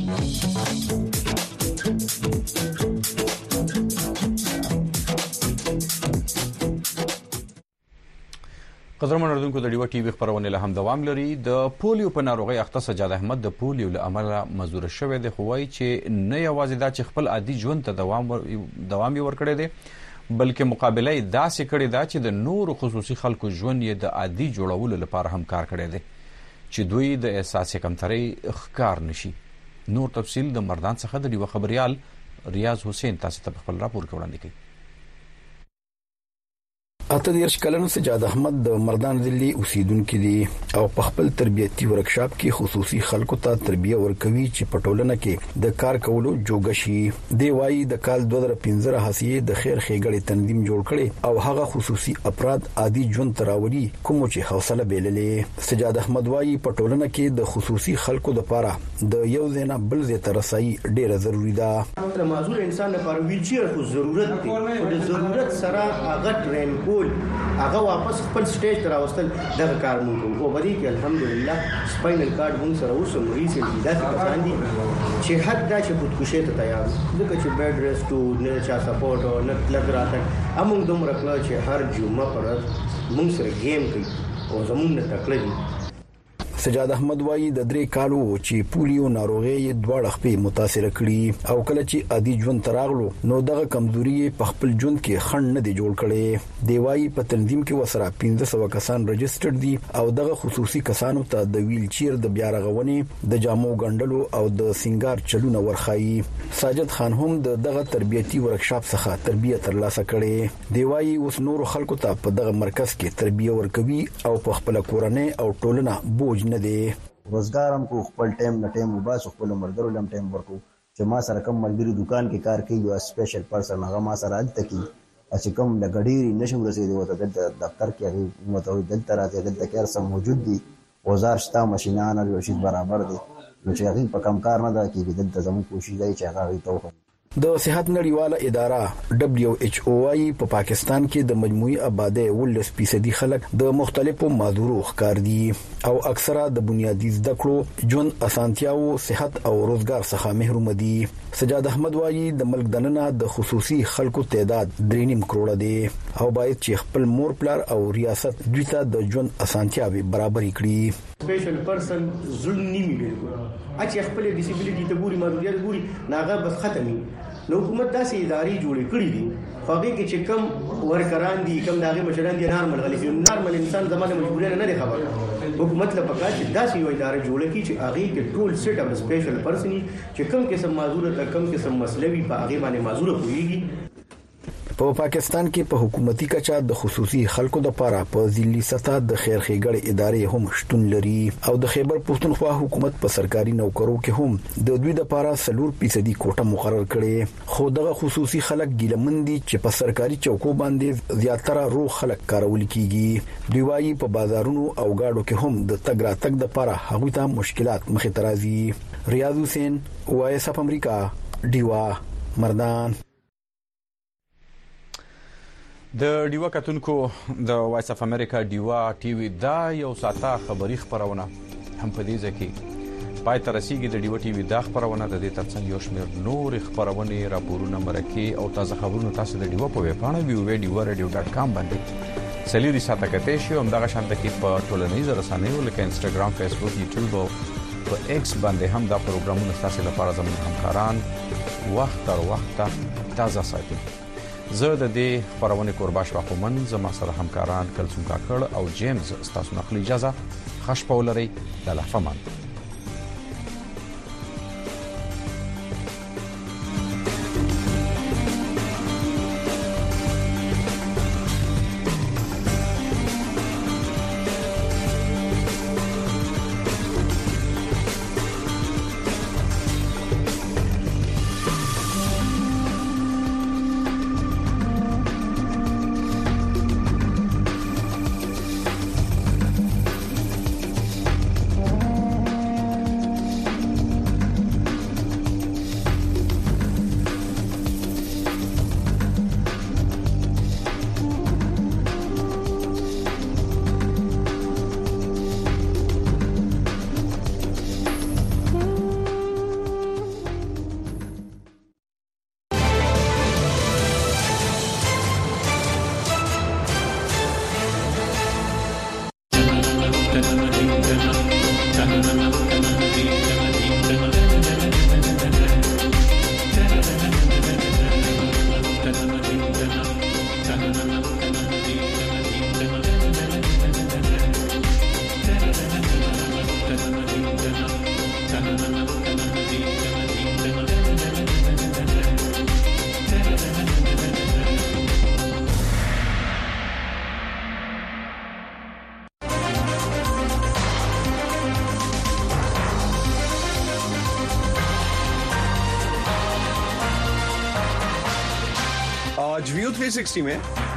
[SPEAKER 1] قدرمن اردوونکو د ډیو ټي وی خبرونه له هم دوام لري. د پولیو په ناروغي اخته سجاد احمد د پولیو له امله مزور شوی دی، خو وايي چې نه یوازې دا چې خپل عادي ژوند ته دوام دوام یې ورکړی دی، بلکې مقابله یې داسې کړې ده چې د نورو خصوصي خلکو ژوند یې د عادي جوړولو لپاره هم کار کړی دی چې دوی د احساس کمترۍ ښکار نشي. نور تفصیل د مردان څخه د ډیو خبريال ریاض حسین تاسو ته خپل راپور کې وړاندې کوي.
[SPEAKER 2] اته دیرش کلن سجاد احمد د مردان ضلع اوسیدونکو دي او په خپل تربیتي ورکشاپ کې خصوصي خلکو ته تربیه ورکوي چې په ټولنه کې د کار کولو جوګ شي. دی وايي د کال دوه زره پنځه حسیه د خیر ښېګړې تنظیم جوړ کړي او هغه خصوصي افراد عادي ژوند تراولي کوم چې حوصله بیللې. سجاد احمد وايي په ټولنه کې د خصوصي خلکو لپاره د یو ځای بل ځای ته رسایي ډیره ضروری ده.
[SPEAKER 4] د معذور انسان لپاره ویلچیر خو ضرورت دی، او د ضرورت سره هغه ټرین کول هغه واپس خپل سټیج ته راوستل دغه کار موږ کوو. او بری کې الحمدلله سپاینل کارډ موږ سره اوس هم ریسنټلی داسې کسان دي چې حد دا چې خودکشي ته تیار ځکه چې بیډ ریسټ او نه چا سپورټ او نه لګ راته امون دومره کړو چې هر جمعه پر ورځ موږ سره گیم کوي او زموږ نه تکړه دي.
[SPEAKER 2] سجاد احمد وايي د درې کالو چې پولیو ناروغي دواړه خپې متاثر کړي او کله چې عادي ژوند تراغلو نو دغه کمزوري په خپل ژوند کې خنډ نه دی جوړ کړي. دی وايي په تنظیم کې وسره پنځه سوه کسان رجسټر دي او دغه خصوصي کسانو ته د ویل چیر د بیا رغونې د جامو ګنډلو او د سنگار چلونه ورخایي. ساجد خان هم دغه تربیتي ورکشاپ څخه تربیه ترلاسه کړي. دی وايي اوس نور خلکو ته په دغه مرکز کې تربیه ورکوي او په خپل کورنۍ او ټولنه بوج نه دی.
[SPEAKER 5] روزګار هم کو خپل ټایم نه ټایم وباس خپل مرګرو لم ټایم ورکو چې ما سره کوم ملګری دکان کې کار کوي یو سپیشل پرسن هغه ما سره الته کی چې کوم لګړی نشم رسیدي وته د دفتر کې هغه متوي دلته راځي دلته کې سم موجود دي اوزار شتا ماشينان او شي برابر دي نو چې هغه په کم کار نه دا کې دلته زموږ کوشش دی چې هغه توخه.
[SPEAKER 2] د صحت نړیواله اداره دبليو ایچ او وايي په پا پاکستان کې د مجموعي آبادی ولس فیصدي خلک د مختلفو معذورو ښکار دي او اکثره د بنیادی زده کړو ژوند اسانتیاو صحت او روزګار څخه محروم دي. سجاد احمد وايي د ملک دننه د خصوصي خلکو تعداد درې نیم کروڑه دي او باید چې خپل مور پلار او ریاست دوی ته د ژوند اسانتیاوي برابر کړي.
[SPEAKER 4] سپیشل پرسن ظلم نیمه بالکل اچ خپل ډیسیبلیټی ته ګوري معذوریت ګوري ناغه بس ختمي. نو حکومت داسې ادارې جوړې کړې دي خو هغه کې چې کم ورکران دي کم داغه مشران دي نارمل غلي دي نارمل انسان زمانه مجبورانه نه دی خبر. حکومت له پکا چې داسې یو ادارې جوړه کړي چې هغه کې ټول سیټ اپ سپیشل پرسن چې کم قسم معذور ته کم قسم مسلوي په هغه باندې معذور کوي.
[SPEAKER 2] په پاکستان کې په حکومتي کچا د خصوصي خلکو د لپاره په ځلي سطح د خیر ښېګړې ادارې هم شتون لري او د خیبر پښتونخوا حکومت په سرکاري نوکرو کې هم د دوی د لپاره سلور فیصدي کوټه مقرر کړي. خو دغه خصوصي خلک ګیلمن دي چې په سرکاري چوکو باندې زیاتره روغ خلک کارول کیږي. دوی وايي په بازارونو او گاډو کې هم د تګ راتګ د لپاره هغوی ته مشکلات مخې ته راځي. ریاض حسین وایس اف امریکا ډیوا مردان.
[SPEAKER 1] د ډیوا کتونکو د وایس اف امریکا ډیوا ټي وي دا یو ساته خبري خبرونه هم په دې ځکه پای تر رسیدي د ډیوا ټي وي دا خبرونه د دې ترڅنګ یو شمېر نور خبرونه راپورونه مرکه او تازه خبرونه تاسو د ډیوا په ویب پاڼه ویو ویډیو رادیو ډاټ کام باندې سلیری ساته کته شي هم دا شانت کې په ټولنیزو رسنیو لکه انستګرام فیسبوک یوټیوب او په ایکس باندې هم دا پروګرامونه تاسو لپاره زموږ همکاران وخت تر وخت تازه ساتي. زه د دې خبرونه قربا شوخمن زما سره همکاران کلثوم کاکړ او جیمز تاسو نه خپل اجازه خښ پولري د لفمان.
[SPEAKER 6] Radio three sixty में